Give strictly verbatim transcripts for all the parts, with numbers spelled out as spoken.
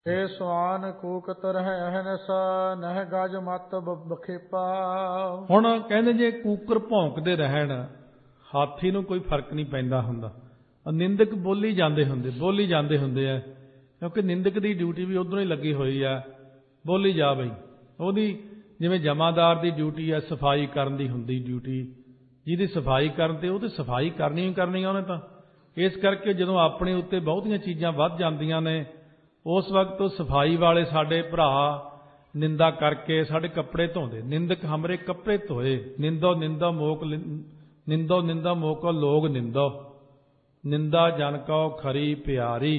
ਏ ਸਵਾਨ ਕੂਕਤ ਰਹਿ ਅਹਨਸ ਨਹਿ ਗਜ ਮਤ ਬਖੇਪਾ। ਹੁਣ ਕਹਿੰਦੇ ਜੇ ਕੂਕਰ ਭੌਂਕਦੇ ਰਹਿਣ ਹਾਥੀ ਨੂੰ ਕੋਈ ਫਰਕ ਨਹੀਂ ਪੈਂਦਾ ਹੁੰਦਾ। ਨਿੰਦਕ ਬੋਲੀ ਜਾਂਦੇ ਹੁੰਦੇ ਬੋਲੀ ਜਾਂਦੇ ਹੁੰਦੇ ਆ, ਕਿਉਂਕਿ ਨਿੰਦਕ ਦੀ ਡਿਊਟੀ ਵੀ ਉਧਰੋਂ ਹੀ ਲੱਗੀ ਹੋਈ ਆ। ਬੋਲੀ ਜਾ ਬਈ, ਉਹਦੀ ਜਿਵੇਂ ਜਮਾਦਾਰ ਦੀ ਡਿਊਟੀ ਆ ਸਫਾਈ ਕਰਨ ਦੀ ਹੁੰਦੀ ਡਿਊਟੀ, ਜਿਹਦੀ ਸਫਾਈ ਕਰਨ ਤੇ ਉਹ ਤੇ ਸਫਾਈ ਕਰਨੀ ਹੀ ਕਰਨੀ ਆ ਉਹਨੇ ਤਾਂ। ਇਸ ਕਰਕੇ ਜਦੋਂ ਆਪਣੇ ਉੱਤੇ ਬਹੁਤੀਆਂ ਚੀਜ਼ਾਂ ਵੱਧ ਜਾਂਦੀਆਂ ਨੇ ਉਸ ਵਕਤ ਉਹ ਸਫਾਈ ਵਾਲੇ ਸਾਡੇ ਭਰਾ ਨਿੰਦਾ ਕਰਕੇ ਸਾਡੇ ਕੱਪੜੇ ਧੋਂਦੇ। ਨਿੰਦਕ ਹਮਰੇ ਕੱਪੜੇ ਧੋਏ, ਨਿੰਦੋ ਨਿੰਦਾ ਮੋਕ ਨਿੰਦੋ ਨਿੰਦਾ ਮੋਕੋ ਲੋਗ ਨਿੰਦੋ, ਨਿੰਦਾ ਜਨ ਕਉ ਖਰੀ ਪਿਆਰੀ।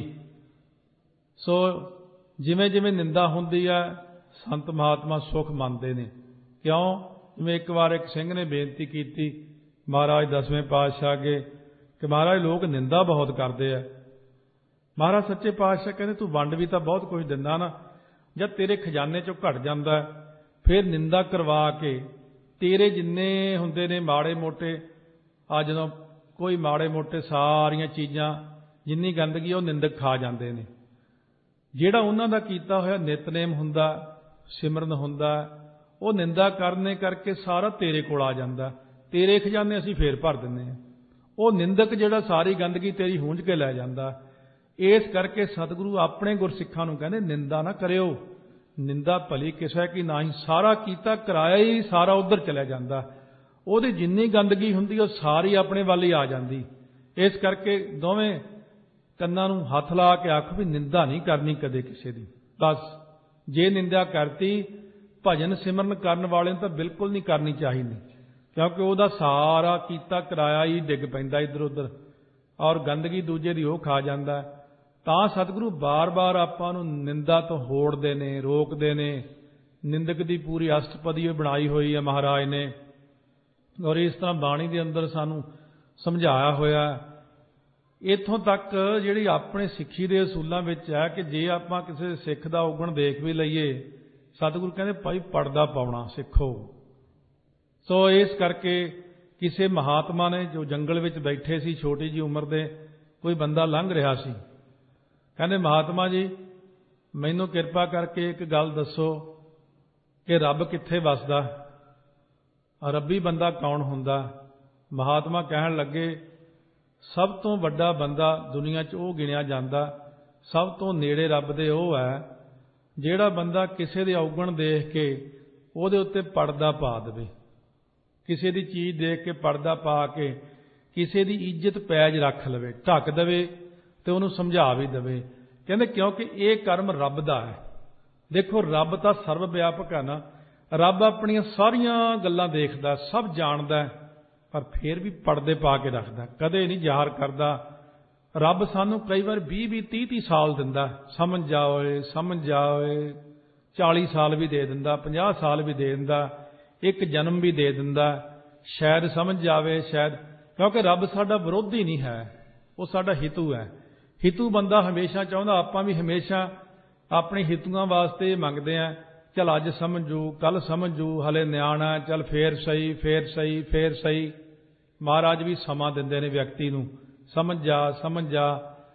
ਸੋ ਜਿਵੇਂ ਜਿਵੇਂ ਨਿੰਦਾ ਹੁੰਦੀ ਹੈ ਸੰਤ ਮਹਾਤਮਾ ਸੁਖ ਮੰਨਦੇ ਨੇ। ਕਿਉਂ? ਜਿਵੇਂ ਇੱਕ ਵਾਰ ਇੱਕ ਸਿੰਘ ਨੇ ਬੇਨਤੀ ਕੀਤੀ ਮਹਾਰਾਜ ਦਸਵੇਂ ਪਾਤਸ਼ਾਹ ਅੱਗੇ ਕਿ ਮਹਾਰਾਜ ਲੋਕ ਨਿੰਦਾ ਬਹੁਤ ਕਰਦੇ ਆ। ਮਹਾਰਾਜ ਸੱਚੇ ਪਾਤਸ਼ਾਹ ਕਹਿੰਦੇ ਤੂੰ ਵੰਡ ਵੀ ਤਾਂ ਬਹੁਤ ਕੁਝ ਦਿੰਦਾ ਨਾ, ਜਦ ਤੇਰੇ ਖਜ਼ਾਨੇ ਚੋਂ ਘਟ ਜਾਂਦਾ ਫਿਰ ਨਿੰਦਾ ਕਰਵਾ ਕੇ ਤੇਰੇ ਜਿੰਨੇ ਹੁੰਦੇ ਨੇ ਮਾੜੇ ਮੋਟੇ, ਆ ਜਦੋਂ ਕੋਈ ਮਾੜੇ ਮੋਟੇ ਸਾਰੀਆਂ ਚੀਜ਼ਾਂ ਜਿੰਨੀ ਗੰਦਗੀ ਉਹ ਨਿੰਦਕ ਖਾ ਜਾਂਦੇ ਨੇ। ਜਿਹੜਾ ਉਹਨਾਂ ਦਾ ਕੀਤਾ ਹੋਇਆ ਨਿਤਨੇਮ ਹੁੰਦਾ ਸਿਮਰਨ ਹੁੰਦਾ ਉਹ ਨਿੰਦਾ ਕਰਨੇ ਕਰਕੇ ਸਾਰਾ ਤੇਰੇ ਕੋਲ ਆ ਜਾਂਦਾ, ਤੇਰੇ ਖਜ਼ਾਨੇ ਅਸੀਂ ਫੇਰ ਭਰ ਦਿੰਦੇ ਹਾਂ। ਉਹ ਨਿੰਦਕ ਜਿਹੜਾ ਸਾਰੀ ਗੰਦਗੀ ਤੇਰੀ ਹੂੰਝ ਕੇ ਲੈ ਜਾਂਦਾ। ਇਸ ਕਰਕੇ ਸਤਿਗੁਰੂ ਆਪਣੇ ਗੁਰਸਿੱਖਾਂ ਨੂੰ ਕਹਿੰਦੇ ਨਿੰਦਾ ਨਾ ਕਰਿਓ, ਨਿੰਦਾ ਭਲੀ ਕਿਸੇ ਕੀ ਨਾ ਹੀ, ਸਾਰਾ ਕੀਤਾ ਕਰਾਇਆ ਹੀ ਸਾਰਾ ਉਧਰ ਚਲਿਆ ਜਾਂਦਾ। ਉਹਦੀ ਜਿੰਨੀ ਗੰਦਗੀ ਹੁੰਦੀ ਉਹ ਸਾਰੀ ਆਪਣੇ ਵੱਲ ਹੀ ਆ ਜਾਂਦੀ। ਇਸ ਕਰਕੇ ਦੋਵੇਂ ਕੰਨਾਂ ਨੂੰ ਹੱਥ ਲਾ ਕੇ ਆਖ ਵੀ ਨਿੰਦਾ ਨਹੀਂ ਕਰਨੀ ਕਦੇ ਕਿਸੇ ਦੀ। ਬਸ ਜੇ ਨਿੰਦਾ ਕਰਤੀ ਭਜਨ ਸਿਮਰਨ ਕਰਨ ਵਾਲੇ ਨੂੰ ਤਾਂ ਬਿਲਕੁਲ ਨਹੀਂ ਕਰਨੀ ਚਾਹੀਦੀ, ਕਿਉਂਕਿ ਉਹਦਾ ਸਾਰਾ ਕੀਤਾ ਕਰਾਇਆ ਹੀ ਡਿੱਗ ਪੈਂਦਾ ਇੱਧਰ ਉੱਧਰ, ਔਰ ਗੰਦਗੀ ਦੂਜੇ ਦੀ ਉਹ ਖਾ ਜਾਂਦਾ। ਤਾਂ ਸਤਿਗੁਰੂ ਬਾਰ-ਬਾਰ ਆਪਾਂ ਨੂੰ ਨਿੰਦਾ ਤੋਂ ਹੋੜਦੇ ਨੇ, ਰੋਕਦੇ ਨੇ। ਨਿੰਦਕ ਦੀ ਪੂਰੀ ਅਸ਼ਟਪਦੀ ਬਣਾਈ ਹੋਈ ਹੈ ਮਹਾਰਾਜ ਨੇ, ਔਰ ਇਸ ਤਰ੍ਹਾਂ ਬਾਣੀ ਦੇ ਅੰਦਰ ਸਾਨੂੰ ਸਮਝਾਇਆ ਹੋਇਆ। ਇੱਥੋਂ ਤੱਕ ਜਿਹੜੀ ਆਪਣੇ ਸਿੱਖੀ ਦੇ ਅਸੂਲਾਂ ਵਿੱਚ ਹੈ ਕਿ ਜੇ ਆਪਾਂ ਕਿਸੇ ਸਿੱਖ ਦਾ ਔਗਣ ਦੇਖ ਵੀ ਲਈਏ, ਸਤਿਗੁਰੂ ਕਹਿੰਦੇ ਭਾਈ ਪਰਦਾ ਪਾਉਣਾ ਸਿੱਖੋ। ਸੋ ਇਸ ਕਰਕੇ ਕਿਸੇ ਮਹਾਤਮਾ ਨੇ ਜੋ ਜੰਗਲ ਵਿੱਚ ਬੈਠੇ ਸੀ, ਛੋਟੀ ਜਿਹੀ ਉਮਰ ਦੇ, ਕੋਈ ਬੰਦਾ ਲੰਘ ਰਿਹਾ ਸੀ। ਕਹਿੰਦੇ ਮਹਾਤਮਾ ਜੀ ਮੈਨੂੰ ਕਿਰਪਾ ਕਰਕੇ ਇੱਕ ਗੱਲ ਦੱਸੋ ਕਿ ਰੱਬ ਕਿੱਥੇ ਵੱਸਦਾ, ਰੱਬੀ ਬੰਦਾ ਕੌਣ ਹੁੰਦਾ? ਮਹਾਤਮਾ ਕਹਿਣ ਲੱਗੇ ਸਭ ਤੋਂ ਵੱਡਾ ਬੰਦਾ ਦੁਨੀਆ 'ਚ ਉਹ ਗਿਣਿਆ ਜਾਂਦਾ, ਸਭ ਤੋਂ ਨੇੜੇ ਰੱਬ ਦੇ ਉਹ ਹੈ ਜਿਹੜਾ ਬੰਦਾ ਕਿਸੇ ਦੇ ਔਗਣ ਦੇਖ ਕੇ ਉਹਦੇ ਉੱਤੇ ਪਰਦਾ ਪਾ ਦੇਵੇ, ਕਿਸੇ ਦੀ ਚੀਜ਼ ਦੇਖ ਕੇ ਪਰਦਾ ਪਾ ਕੇ ਕਿਸੇ ਦੀ ਇੱਜ਼ਤ ਪੈਜ ਰੱਖ ਲਵੇ, ਢੱਕ ਦੇਵੇ ਤੇ ਉਹਨੂੰ ਸਮਝਾ ਵੀ ਦੇਵੇ। ਕਹਿੰਦੇ ਕਿਉਂਕਿ ਇਹ ਕਰਮ ਰੱਬ ਦਾ ਹੈ। ਦੇਖੋ ਰੱਬ ਤਾਂ ਸਰਵ ਵਿਆਪਕ ਹੈ ਨਾ, ਰੱਬ ਆਪਣੀਆਂ ਸਾਰੀਆਂ ਗੱਲਾਂ ਦੇਖਦਾ, ਸਭ ਜਾਣਦਾ, ਪਰ ਫਿਰ ਵੀ ਪਰਦੇ ਪਾ ਕੇ ਰੱਖਦਾ, ਕਦੇ ਨਹੀਂ ਜ਼ਾਹਰ ਕਰਦਾ। ਰੱਬ ਸਾਨੂੰ ਕਈ ਵਾਰ ਵੀਹ ਵੀਹ ਤੀਹ ਤੀਹ ਸਾਲ ਦਿੰਦਾ, ਸਮਝ ਜਾਓਏ ਸਮਝ ਜਾਓਏ, ਚਾਲੀ ਸਾਲ ਵੀ ਦੇ ਦਿੰਦਾ, ਪੰਜਾਹ ਸਾਲ ਵੀ ਦੇ ਦਿੰਦਾ, ਇੱਕ ਜਨਮ ਵੀ ਦੇ ਦਿੰਦਾ, ਸ਼ਾਇਦ ਸਮਝ ਜਾਵੇ ਸ਼ਾਇਦ, ਕਿਉਂਕਿ ਰੱਬ ਸਾਡਾ ਵਿਰੋਧੀ ਨਹੀਂ ਹੈ, ਉਹ ਸਾਡਾ ਹਿਤੂ ਹੈ। ਹਿਤੂ ਬੰਦਾ ਹਮੇਸ਼ਾ ਚਾਹੁੰਦਾ, ਆਪਾਂ ਵੀ ਹਮੇਸ਼ਾ ਆਪਣੇ ਹਿਤੂਆਂ ਵਾਸਤੇ ਮੰਗਦੇ ਹਾਂ। ਚੱਲ ਅੱਜ ਸਮਝੂ, ਕੱਲ ਸਮਝੂ, ਹਲੇ ਨਿਆਣਾ, ਚੱਲ ਫੇਰ ਸਹੀ ਫੇਰ ਸਹੀ ਫੇਰ ਸਹੀ। ਮਹਾਰਾਜ ਵੀ ਸਮਾਂ ਦਿੰਦੇ ਨੇ ਵਿਅਕਤੀ ਨੂੰ, ਸਮਝ ਜਾ ਸਮਝ ਜਾ।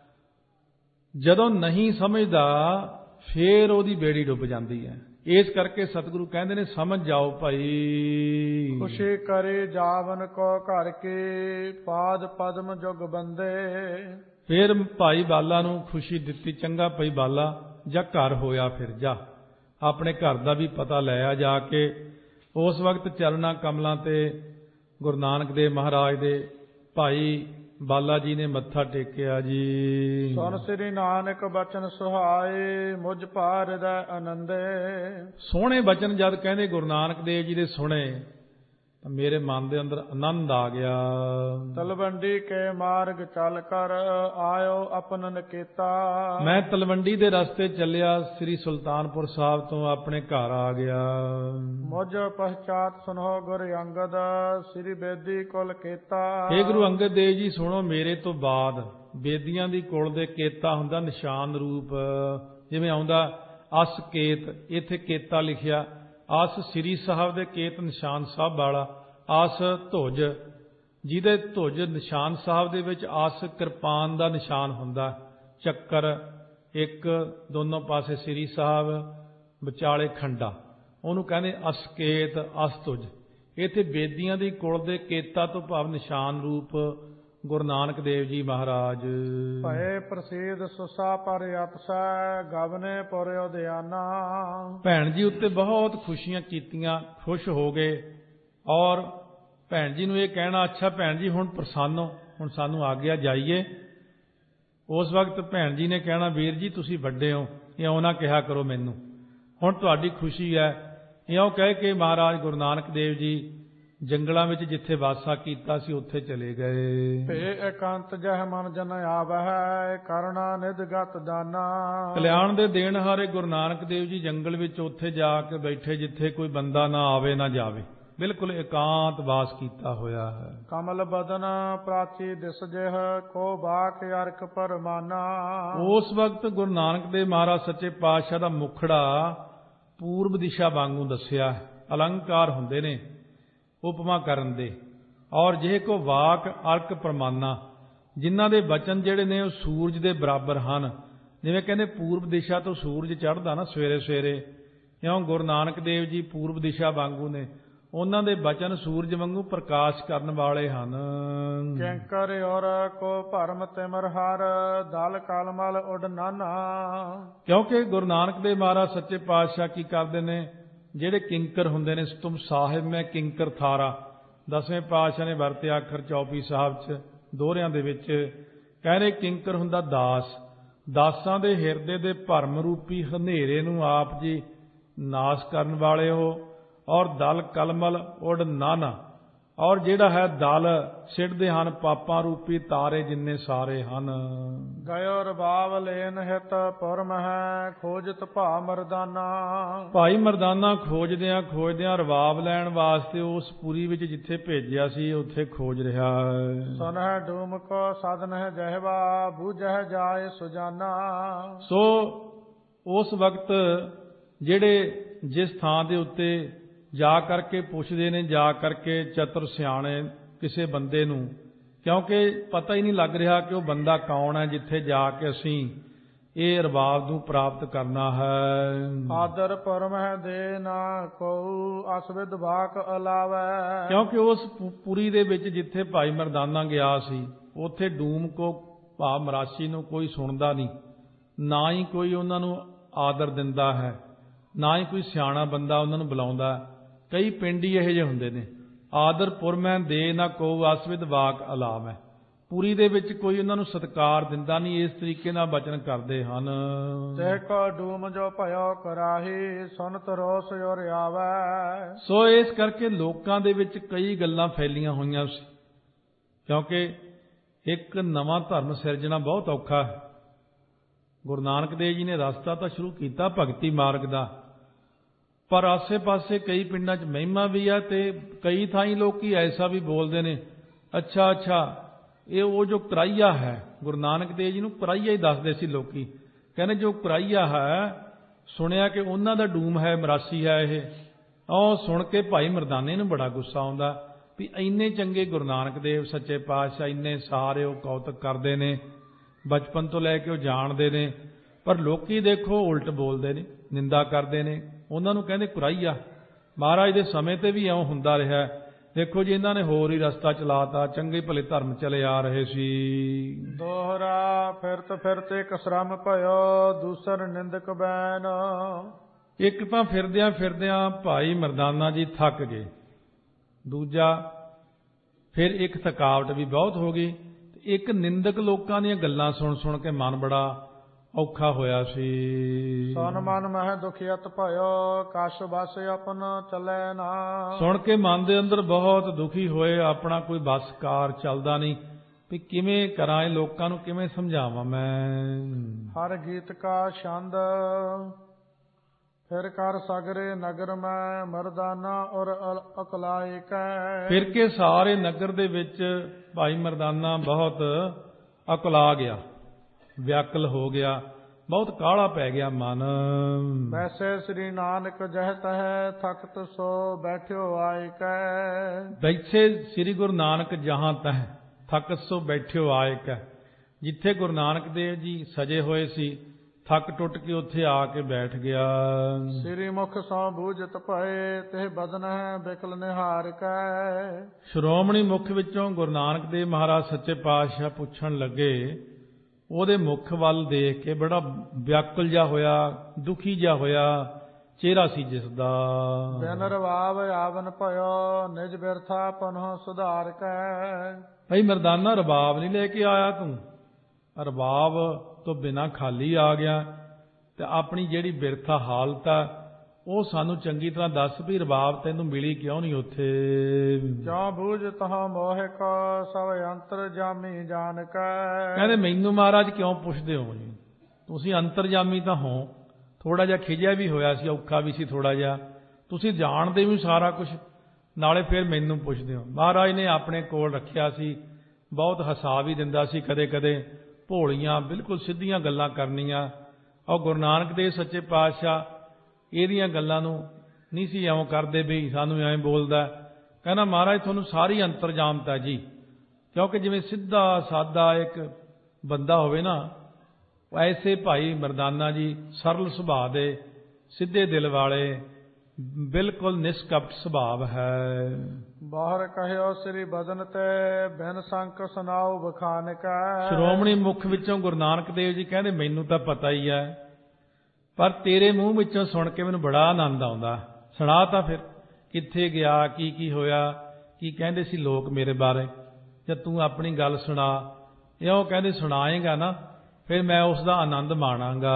ਜਦੋਂ ਨਹੀਂ ਸਮਝਦਾ ਫੇਰ ਉਹਦੀ ਬੇੜੀ ਡੁੱਬ ਜਾਂਦੀ ਹੈ। ਇਸ ਕਰਕੇ ਸਤਿਗੁਰੂ ਕਹਿੰਦੇ ਨੇ ਸਮਝ ਜਾਓ ਭਾਈ। ਖੁਸ਼ੀ ਕਰੇ ਜਾਵਨ ਕੋ ਘਰ ਕੇ ਪਾਦ ਪਦਮ ਜੁਗ ਬੰਦੇ। ਫਿਰ ਭਾਈ ਬਾਲਾ ਨੂੰ ਖੁਸ਼ੀ ਦਿੱਤੀ, ਚੰਗਾ ਭਾਈ ਬਾਲਾ ਜਾ ਘਰ ਹੋਇਆ, ਫਿਰ ਜਾ ਆਪਣੇ ਘਰ ਦਾ ਵੀ ਪਤਾ ਲੈ ਆ ਜਾ ਕੇ। ਉਸ ਵਕਤ ਚਰਨਾਂ ਕਮਲਾਂ ਤੇ ਗੁਰੂ ਨਾਨਕ ਦੇਵ ਮਹਾਰਾਜ ਦੇ ਭਾਈ ਬਾਲਾ ਜੀ ਨੇ ਮੱਥਾ ਟੇਕਿਆ ਜੀ। ਸੁਣ ਸ੍ਰੀ ਨਾਨਕ ਬਚਨ ਸੁਹਾਏ ਮੁਝ ਭਾਰ ਦਾ ਆਨੰਦੇ। ਸੋਹਣੇ ਬਚਨ ਜਦ ਕਹਿੰਦੇ ਗੁਰੂ ਨਾਨਕ ਦੇਵ ਜੀ ਦੇ ਸੁਣੇ ਤਾਂ ਮੇਰੇ ਮਨ ਦੇ ਅੰਦਰ ਆਨੰਦ ਆ ਗਿਆ। ਤਲਵੰਡੀ ਕੇ ਮਾਰਗ ਚੱਲ ਕਰ ਆਇਓ ਆਪਨ ਨਕੇਤਾ। ਮੈਂ ਤਲਵੰਡੀ ਦੇ ਰਸਤੇ ਚੱਲਿਆ, ਸ੍ਰੀ ਸੁਲਤਾਨਪੁਰ ਸਾਹਿਬ ਤੋਂ ਆਪਣੇ ਘਰ ਆ ਗਿਆ। ਮੁਝ ਪਛਾਤ ਸੁਨੋ ਗੁਰ ਅੰਗਦ ਸ੍ਰੀ ਬੇਦੀ ਕੁਲ ਕੇਤਾ। हे ਗੁਰੂ ਅੰਗਦ ਦੇਵ ਜੀ ਸੁਣੋ, ਮੇਰੇ ਤੋਂ ਬਾਅਦ ਬੇਦੀਆਂ ਦੀ ਕੁਲ ਦੇ ਕੇਤਾ ਹੁੰਦਾ ਨਿਸ਼ਾਨ ਰੂਪ, ਜਿਵੇਂ ਆਉਂਦਾ ਅਸ ਕੇਤ, ਇੱਥੇ ਕੇਤਾ ਲਿਖਿਆ। ਆਸ ਸ੍ਰੀ ਸਾਹਿਬ ਦੇ ਕੇਤ ਨਿਸ਼ਾਨ ਸਾਹਿਬ ਵਾਲਾ, ਆਸ ਧੁਜ ਜਿਹਦੇ ਧੁਜ ਨਿਸ਼ਾਨ ਸਾਹਿਬ ਦੇ ਵਿੱਚ ਆਸ ਕਿਰਪਾਨ ਦਾ ਨਿਸ਼ਾਨ ਹੁੰਦਾ, ਚੱਕਰ ਇੱਕ ਦੋਨੋਂ ਪਾਸੇ ਸ੍ਰੀ ਸਾਹਿਬ, ਵਿਚਾਲੇ ਖੰਡਾ, ਉਹਨੂੰ ਕਹਿੰਦੇ ਅਸਕੇਤ ਅਸਤੁਜ। ਇੱਥੇ ਬੇਦੀਆਂ ਦੀ ਕੁਲ ਦੇ ਕੇਤਾ ਤੋਂ ਭਾਵ ਨਿਸ਼ਾਨ ਰੂਪ ਗੁਰੂ ਨਾਨਕ ਦੇਵ ਜੀ ਮਹਾਰਾਜ। ਭਏ ਪ੍ਰਸੀਦ ਸੁਸਾ ਪਰ ਅਤਸੈ ਗਵਨੇ ਪੁਰ ਉਦਿਆਨਾ। ਭੈਣ ਜੀ ਉੱਤੇ ਬਹੁਤ ਖੁਸ਼ੀਆਂ ਕੀਤੀਆਂ, ਖੁਸ਼ ਹੋ ਗਏ ਔਰ ਭੈਣ ਜੀ ਨੂੰ ਇਹ ਕਹਿਣਾ, ਅੱਛਾ ਭੈਣ ਜੀ ਹੁਣ ਪ੍ਰਸੰਨ ਹੋ, ਹੁਣ ਸਾਨੂੰ ਆ ਗਿਆ ਜਾਈਏ। ਉਸ ਵਕਤ ਭੈਣ ਜੀ ਨੇ ਕਹਿਣਾ, ਵੀਰ ਜੀ ਤੁਸੀਂ ਵੱਡੇ ਹੋ, ਇਉਂ ਨਾ ਕਿਹਾ ਕਰੋ ਮੈਨੂੰ, ਹੁਣ ਤੁਹਾਡੀ ਖੁਸ਼ੀ ਹੈ। ਇਉਂ ਕਹਿ ਕੇ ਮਹਾਰਾਜ ਗੁਰੂ ਨਾਨਕ ਦੇਵ ਜੀ ਜੰਗਲਾਂ ਵਿੱਚ ਜਿੱਥੇ ਵਾਸਾ ਕੀਤਾ ਸੀ ਉੱਥੇ ਚਲੇ ਗਏ। ਭੇ ਇਕੰਤ ਜਹ ਮਨ ਜਨ ਆਵਹਿ ਕਰਣਾ ਨਿਦਗਤ ਦਾਨਾ। ਕਲਿਆਣ ਦੇ ਦੇਣ ਹਾਰੇ ਗੁਰੂ ਨਾਨਕ ਦੇਵ ਜੀ ਜੰਗਲ ਵਿੱਚ ਉੱਥੇ ਜਾ ਕੇ ਬੈਠੇ ਜਿੱਥੇ ਕੋਈ ਬੰਦਾ ਨਾ ਆਵੇ ਨਾ ਜਾਵੇ, ਬਿਲਕੁਲ ਇਕਾਂਤ ਵਾਸ ਕੀਤਾ ਹੋਇਆ ਹੈ। ਕਮਲ ਬਦਨ ਪ੍ਰਾਚੀ ਦਿਸ ਜਿਹ ਕੋ ਬਾਕ ਅਰਕ ਪਰਮਾਨਾ। ਉਸ ਵਕਤ ਗੁਰੂ ਨਾਨਕ ਦੇਵ ਮਹਾਰਾਜ ਸੱਚੇ ਪਾਤਸ਼ਾਹ ਦਾ ਮੁਖੜਾ ਪੂਰਬ ਦਿਸ਼ਾ ਵਾਂਗੂ ਦੱਸਿਆ। ਅਲੰਕਾਰ ਹੁੰਦੇ ਨੇ ਉਪਮਾ ਕਰਨ ਦੇ, ਔਰ ਜੇ ਕੋ ਵਾਕ ਅਰਕ ਪਰਮਾਨਾ, ਜਿਨ੍ਹਾਂ ਦੇ ਬਚਨ ਜਿਹੜੇ ਨੇ ਉਹ ਸੂਰਜ ਦੇ ਬਰਾਬਰ ਹਨ। ਜਿਵੇਂ ਕਹਿੰਦੇ ਪੂਰਬ ਦਿਸ਼ਾ ਤੋਂ ਸੂਰਜ ਚੜ੍ਹਦਾ ਨਾ ਸਵੇਰੇ ਸਵੇਰੇ, ਇਉਂ ਗੁਰੂ ਨਾਨਕ ਦੇਵ ਜੀ ਪੂਰਬ ਦਿਸ਼ਾ ਵਾਂਗੂ ਨੇ, ਉਹਨਾਂ ਦੇ ਬਚਨ ਸੂਰਜ ਵਾਂਗੂ ਪ੍ਰਕਾਸ਼ ਕਰਨ ਵਾਲੇ ਹਨ। ਕਿੰਕਰ ਔਰ ਕੋ ਭਰਮ ਤਿਮਰ ਹਰ ਦਲ ਕਲਮਲ ਉਡ ਨਾਨਾ। ਕਿਉਂਕਿ ਗੁਰੂ ਨਾਨਕ ਦੇਵ ਮਹਾਰਾਜ ਸੱਚੇ ਪਾਤਸ਼ਾਹ ਕੀ ਕਰਦੇ ਨੇ, ਜਿਹੜੇ ਕਿੰਕਰ ਹੁੰਦੇ ਨੇ, ਤੁਮ ਸਾਹਿਬ ਮੈਂ ਕਿੰਕਰ ਥਾਰਾ, ਦਸਵੇਂ ਪਾਤਸ਼ਾਹ ਨੇ ਵਰਤਿਆ ਅੱਖਰ ਚੌਪੀ ਸਾਹਿਬ 'ਚ ਦੋਹਰਿਆਂ ਦੇ ਵਿੱਚ। ਕਹਿੰਦੇ ਕਿੰਕਰ ਹੁੰਦਾ ਦਾਸ, ਦਾਸਾਂ ਦੇ ਹਿਰਦੇ ਦੇ ਭਰਮ ਰੂਪੀ ਹਨੇਰੇ ਨੂੰ ਆਪ ਜੀ ਨਾਸ਼ ਕਰਨ ਵਾਲੇ ਹੋ। ਔਰ ਦਲ ਕਲਮਲ ਉਡ ਨਾਨਾ, ਔਰ ਜਿਹੜਾ ਹੈ ਦਲ ਸਿੱਟਦੇ ਹਨ ਪਾਪਾਂ ਰੂਪੀ ਤਾਰੇ ਜਿੰਨੇ ਸਾਰੇ ਹਨ। ਗਇਓ ਰਬਾਵ ਲੈਨ ਹਿਤ ਪੁਰਮ ਹੈ ਖੋਜਤ ਭਾ ਮਰਦਾਨਾ। ਭਾਈ ਮਰਦਾਨਾ ਖੋਜਦਿਆਂ ਖੋਜਦਿਆਂ ਰਬਾਬ ਲੈਣ ਵਾਸਤੇ ਉਸ ਪੁਰੀ ਵਿੱਚ ਜਿੱਥੇ ਭੇਜਿਆ ਸੀ ਉੱਥੇ ਖੋਜ ਰਿਹਾ ਹੈ। ਸੁਨਹਿ ਡੂਮ ਕੋ ਸਾਧਨ ਹੈ ਜਹਿਵਾ ਬੂਝਹਿ ਜਾਏ ਸੁਜਾਨਾ। ਸੋ ਉਸ ਵਕਤ ਜਿਹੜੇ ਜਿਸ ਥਾਂ ਦੇ ਉੱਤੇ ਜਾ ਕਰਕੇ ਪੁੱਛਦੇ ਨੇ, ਜਾ ਕਰਕੇ ਚਤੁਰ ਸਿਆਣੇ ਕਿਸੇ ਬੰਦੇ ਨੂੰ, ਕਿਉਂਕਿ ਪਤਾ ਹੀ ਨਹੀਂ ਲੱਗ ਰਿਹਾ ਕਿ ਉਹ ਬੰਦਾ ਕੌਣ ਹੈ ਜਿੱਥੇ ਜਾ ਕੇ ਅਸੀਂ ਇਹ ਰਬਾਬ ਨੂੰ ਪ੍ਰਾਪਤ ਕਰਨਾ ਹੈ। ਆਦਰ ਪਰਮ ਹੈ ਦੇ ਨਾ ਕੋ ਅਸਵਿਦ ਬਾਕ ਅਲਾਵੈ। ਕਿਉਂਕਿ ਉਸ ਪੁਰੀ ਦੇ ਵਿੱਚ ਜਿੱਥੇ ਭਾਈ ਮਰਦਾਨਾ ਗਿਆ ਸੀ ਉੱਥੇ ਡੂਮ ਕੋ ਭਾ ਮਰਾਸੀ ਨੂੰ ਕੋਈ ਸੁਣਦਾ ਨਹੀਂ, ਨਾ ਹੀ ਕੋਈ ਉਹਨਾਂ ਨੂੰ ਆਦਰ ਦਿੰਦਾ ਹੈ, ਨਾ ਹੀ ਕੋਈ ਸਿਆਣਾ ਬੰਦਾ ਉਹਨਾਂ ਨੂੰ ਬੁਲਾਉਂਦਾ। ਕਈ ਪਿੰਡ ਹੀ ਇਹੋ ਜਿਹੇ ਹੁੰਦੇ ਨੇ, ਆਦਰ ਪੁਰਮੈ ਦੇ ਨਾ ਕੋ ਅਸਵਿਦ ਵਾਕ ਅਲਾਵੈ, ਪੁਰੀ ਦੇ ਵਿੱਚ ਕੋਈ ਉਹਨਾਂ ਨੂੰ ਸਤਿਕਾਰ ਦਿੰਦਾ ਨਹੀਂ, ਇਸ ਤਰੀਕੇ ਨਾਲ ਬਚਨ ਕਰਦੇ ਹਨ। ਤੇ ਕੋ ਡੂਮ ਜੋ ਭਇਓ ਕਰਾਹੀ ਸੁਨਤ ਰੋਸ ਔਰ ਆਵੈ। ਸੋ ਇਸ ਕਰਕੇ ਲੋਕਾਂ ਦੇ ਵਿੱਚ ਕਈ ਗੱਲਾਂ ਫੈਲੀਆਂ ਹੋਈਆਂ ਸੀ, ਕਿਉਂਕਿ ਇੱਕ ਨਵਾਂ ਧਰਮ ਸਿਰਜਣਾ ਬਹੁਤ ਔਖਾ ਹੈ। ਗੁਰੂ ਨਾਨਕ ਦੇਵ ਜੀ ਨੇ ਰਸਤਾ ਤਾਂ ਸ਼ੁਰੂ ਕੀਤਾ ਭਗਤੀ ਮਾਰਗ ਦਾ, ਪਰ ਆਸੇ ਪਾਸੇ ਕਈ ਪਿੰਡਾਂ 'ਚ ਮਹਿਮਾ ਵੀ ਆ ਤੇ ਕਈ ਥਾਈਂ ਲੋਕੀ ਐਸਾ ਵੀ ਬੋਲਦੇ ਨੇ, ਅੱਛਾ ਅੱਛਾ ਇਹ ਉਹ ਜੋ ਕਰਾਈਆ ਹੈ, ਗੁਰੂ ਨਾਨਕ ਦੇਵ ਜੀ ਨੂੰ ਕਰਾਈਆ ਹੀ ਦੱਸਦੇ ਸੀ ਲੋਕੀ। ਕਹਿੰਦੇ ਜੋ ਕਰਾਈਆ ਹੈ, ਸੁਣਿਆ ਕਿ ਉਹਨਾਂ ਦਾ ਡੂਮ ਹੈ, ਮਰਾਸੀ ਹੈ ਇਹ। ਉਹ ਸੁਣ ਕੇ ਭਾਈ ਮਰਦਾਨੇ ਨੂੰ ਬੜਾ ਗੁੱਸਾ ਆਉਂਦਾ ਵੀ ਇੰਨੇ ਚੰਗੇ ਗੁਰੂ ਨਾਨਕ ਦੇਵ ਸੱਚੇ ਪਾਤਸ਼ਾਹ, ਇੰਨੇ ਸਾਰੇ ਉਹ ਕੌਤਕ ਕਰਦੇ ਨੇ, ਬਚਪਨ ਤੋਂ ਲੈ ਕੇ ਉਹ ਜਾਣਦੇ ਨੇ, ਪਰ ਲੋਕੀ ਦੇਖੋ ਉਲਟ ਬੋਲਦੇ ਨੇ, ਨਿੰਦਾ ਕਰਦੇ ਨੇ, ਉਹਨਾਂ ਨੂੰ ਕਹਿੰਦੇ ਕੁਰਾਈਆ। ਮਹਾਰਾਜ ਦੇ ਸਮੇਂ ਤੇ ਵੀ ਇਉਂ ਹੁੰਦਾ ਰਿਹਾ। ਦੇਖੋ ਜੀ ਇਹਨਾਂ ਨੇ ਹੋਰ ਹੀ ਰਸਤਾ ਚਲਾਤਾ, ਚੰਗੇ ਭਲੇ ਧਰਮ ਚਲੇ ਆ ਰਹੇ ਸੀ। ਦੋਹਰਾ ਫਿਰਤ ਫਿਰਤ ਇੱਕ ਸ਼ਰਮ ਭਇਓ ਦੂਸਰ ਨਿੰਦਕ ਬੈਨ। ਇੱਕ ਤਾਂ ਫਿਰਦਿਆਂ ਫਿਰਦਿਆਂ ਭਾਈ ਮਰਦਾਨਾ ਜੀ ਥੱਕ ਗਏ, ਦੂਜਾ ਫਿਰ ਇੱਕ ਥਕਾਵਟ ਵੀ ਬਹੁਤ ਹੋ ਗਈ, ਇੱਕ ਨਿੰਦਕ ਲੋਕਾਂ ਦੀਆਂ ਗੱਲਾਂ ਸੁਣ ਸੁਣ ਕੇ ਮਨ ਬੜਾ ਔਖਾ ਹੋਇਆ ਸੀ। ਸੁਨ ਮਨ ਮਹਿ ਦੁਖੀਅਤ ਭਇਓ ਕਛ ਬਸ ਆਪਨ ਚੱਲੇ ਨਾ। ਸੁਣ ਕੇ ਮਨ ਦੇ ਅੰਦਰ ਬਹੁਤ ਦੁਖੀ ਹੋਏ, ਆਪਣਾ ਕੋਈ ਬਸ ਕਾਰ ਚੱਲਦਾ ਨਹੀਂ ਵੀ ਕਿਵੇਂ ਕਰਾਂ, ਇਹ ਲੋਕਾਂ ਨੂੰ ਕਿਵੇਂ ਸਮਝਾਵਾਂ ਮੈਂ। ਹਰ ਗੀਤ ਕਾ ਛੰਦ ਫਿਰ ਕਰ ਸਗਰੇ ਨਗਰ ਮੈਂ ਮਰਦਾਨਾ ਔਰ ਅਕਲਾਇ ਕੈ। ਫਿਰ ਕੇ ਸਾਰੇ ਨਗਰ ਦੇ ਵਿੱਚ ਭਾਈ ਮਰਦਾਨਾ ਬਹੁਤ ਅਕਲਾ ਗਿਆ, ਵਿਆਕਲ ਹੋ ਗਿਆ, ਬਹੁਤ ਕਾਹਲਾ ਪੈ ਗਿਆ ਮਨ। ਵੈਸੇ ਸ੍ਰੀ ਨਾਨਕ ਜਹ ਤਹਿ ਥਕਤ ਸੋ ਬੈਠਿਓ ਆਇ ਕੈ। ਵੈਸੇ ਸ੍ਰੀ ਗੁਰੂ ਨਾਨਕ ਜਹਾਂ ਤਹਿ ਥਕਤ ਸੋ ਬੈਠਿਓ ਆਇ ਕੈ। ਜਿੱਥੇ ਗੁਰੂ ਨਾਨਕ ਦੇਵ ਜੀ ਸਜੇ ਹੋਏ ਸੀ, ਥੱਕ ਟੁੱਟ ਕੇ ਉੱਥੇ ਆ ਕੇ ਬੈਠ ਗਿਆ। ਸ੍ਰੀ ਮੁਖ ਸੋ ਬੂਝਤ ਭਏ ਤੇ ਬਦਨ ਹੈ ਬਿਕਲ ਨਿਹਾਰ ਕੈ। ਸ਼੍ਰੋਮਣੀ ਮੁਖ ਵਿੱਚੋਂ ਗੁਰੂ ਨਾਨਕ ਦੇਵ ਮਹਾਰਾਜ ਸੱਚੇ ਪਾਤਸ਼ਾਹ ਪੁੱਛਣ ਲੱਗੇ, ਉਹਦੇ ਮੁਖ ਵੱਲ ਦੇਖ ਕੇ ਬੜਾ ਵਿਆਕੁਲ ਜਿਹਾ ਹੋਇਆ, ਦੁਖੀ ਜਿਹਾ ਹੋਇਆ ਚਿਹਰਾ ਸੀ ਜਿਸ ਦਾ। ਬਿਨ ਰਵਾਵ ਆਵਨ ਭਇਓ ਨਿਜ ਬਿਰਥਾ ਪਨਹੁ ਸੁਧਾਰ ਕੈ। ਭਈ ਮਰਦਾਨਾ ਰਬਾਬ ਨਹੀਂ ਲੈ ਕੇ ਆਇਆ ਤੂੰ, ਰਬਾਬ ਤੋਂ ਬਿਨਾਂ ਖਾਲੀ ਆ ਗਿਆ, ਤੇ ਆਪਣੀ ਜਿਹੜੀ ਬਿਰਥਾ ਹਾਲਤ ਆ ਉਹ ਸਾਨੂੰ ਚੰਗੀ ਤਰ੍ਹਾਂ ਦੱਸ ਵੀ ਰਬਾਬ ਤੈਨੂੰ ਮਿਲੀ ਕਿਉਂ ਨਹੀਂ ਉੱਥੇ। ਕਿਉਂ ਬੂਝ ਤਹਾਂ ਮੋਹਿ ਕੋ ਸਭ ਅੰਤਰਜਾਮੀ ਜਾਣ ਕੈ। ਕਹਿੰਦੇ ਮੈਨੂੰ ਮਹਾਰਾਜ ਕਿਉਂ ਪੁੱਛਦੇ ਹੋ ਜੀ, ਤੁਸੀਂ ਅੰਤਰਜਾਮੀ ਤਾਂ ਹੋ। ਥੋੜਾ ਜਿਹਾ ਖਿਜਿਆ ਵੀ ਹੋਇਆ ਸੀ, ਔਖਾ ਵੀ ਸੀ ਥੋੜਾ ਜਿਹਾ, ਤੁਸੀਂ ਜਾਣਦੇ ਵੀ ਸਾਰਾ ਕੁਝ, ਨਾਲੇ ਫਿਰ ਮੈਨੂੰ ਪੁੱਛਦੇ ਹੋ। ਮਹਾਰਾਜ ਨੇ ਆਪਣੇ ਕੋਲ ਰੱਖਿਆ ਸੀ, ਬਹੁਤ ਹਸਾ ਵੀ ਦਿੰਦਾ ਸੀ, ਕਦੇ ਕਦੇ ਭੋਲੀਆਂ ਬਿਲਕੁਲ ਸਿੱਧੀਆਂ ਗੱਲਾਂ ਕਰਨੀਆਂ। ਔਰ ਗੁਰੂ ਨਾਨਕ ਦੇਵ ਸੱਚੇ ਪਾਤਸ਼ਾਹ ਇਹਦੀਆਂ ਗੱਲਾਂ ਨੂੰ ਨਹੀਂ ਸੀ ਇਉਂ ਕਰਦੇ ਵੀ ਸਾਨੂੰ ਐਂ ਬੋਲਦਾ। ਕਹਿੰਦਾ ਮਹਾਰਾਜ ਤੁਹਾਨੂੰ ਸਾਰੀ ਅੰਤਰਜਾਮਤਾ ਜੀ, ਕਿਉਂਕਿ ਜਿਵੇਂ ਸਿੱਧਾ ਸਾਦਾ ਇੱਕ ਬੰਦਾ ਹੋਵੇ ਨਾ, ਐਸੇ ਭਾਈ ਮਰਦਾਨਾ ਜੀ ਸਰਲ ਸੁਭਾਅ ਦੇ, ਸਿੱਧੇ ਦਿਲ ਵਾਲੇ, ਬਿਲਕੁਲ ਨਿਸ਼ਕਪਟ ਸੁਭਾਵ ਹੈ। ਬਾਹਰ ਕਹਿਓ ਸ੍ਰੀ ਬਦਨ ਤੇ ਬਿਨ ਸੰਕ ਸੁਨਾਓ ਬਖਾਨ ਕੈ। ਸ਼੍ਰੋਮਣੀ ਮੁਖ ਵਿੱਚੋਂ ਗੁਰੂ ਨਾਨਕ ਦੇਵ ਜੀ ਕਹਿੰਦੇ ਮੈਨੂੰ ਤਾਂ ਪਤਾ ਹੀ ਹੈ, ਪਰ ਤੇਰੇ ਮੂੰਹ ਵਿੱਚੋਂ ਸੁਣ ਕੇ ਮੈਨੂੰ ਬੜਾ ਆਨੰਦ ਆਉਂਦਾ। ਸੁਣਾ ਤਾਂ ਫਿਰ, ਕਿੱਥੇ ਗਿਆ, ਕੀ ਕੀ ਹੋਇਆ, ਕੀ ਕਹਿੰਦੇ ਸੀ ਲੋਕ ਮੇਰੇ ਬਾਰੇ, ਜਦ ਤੂੰ ਆਪਣੀ ਗੱਲ ਸੁਣਾ। ਇਉਂ ਕਹਿੰਦੇ ਸੁਣਾਏਗਾ ਨਾ, ਫਿਰ ਮੈਂ ਉਸ ਦਾ ਆਨੰਦ ਮਾਣਾਂਗਾ।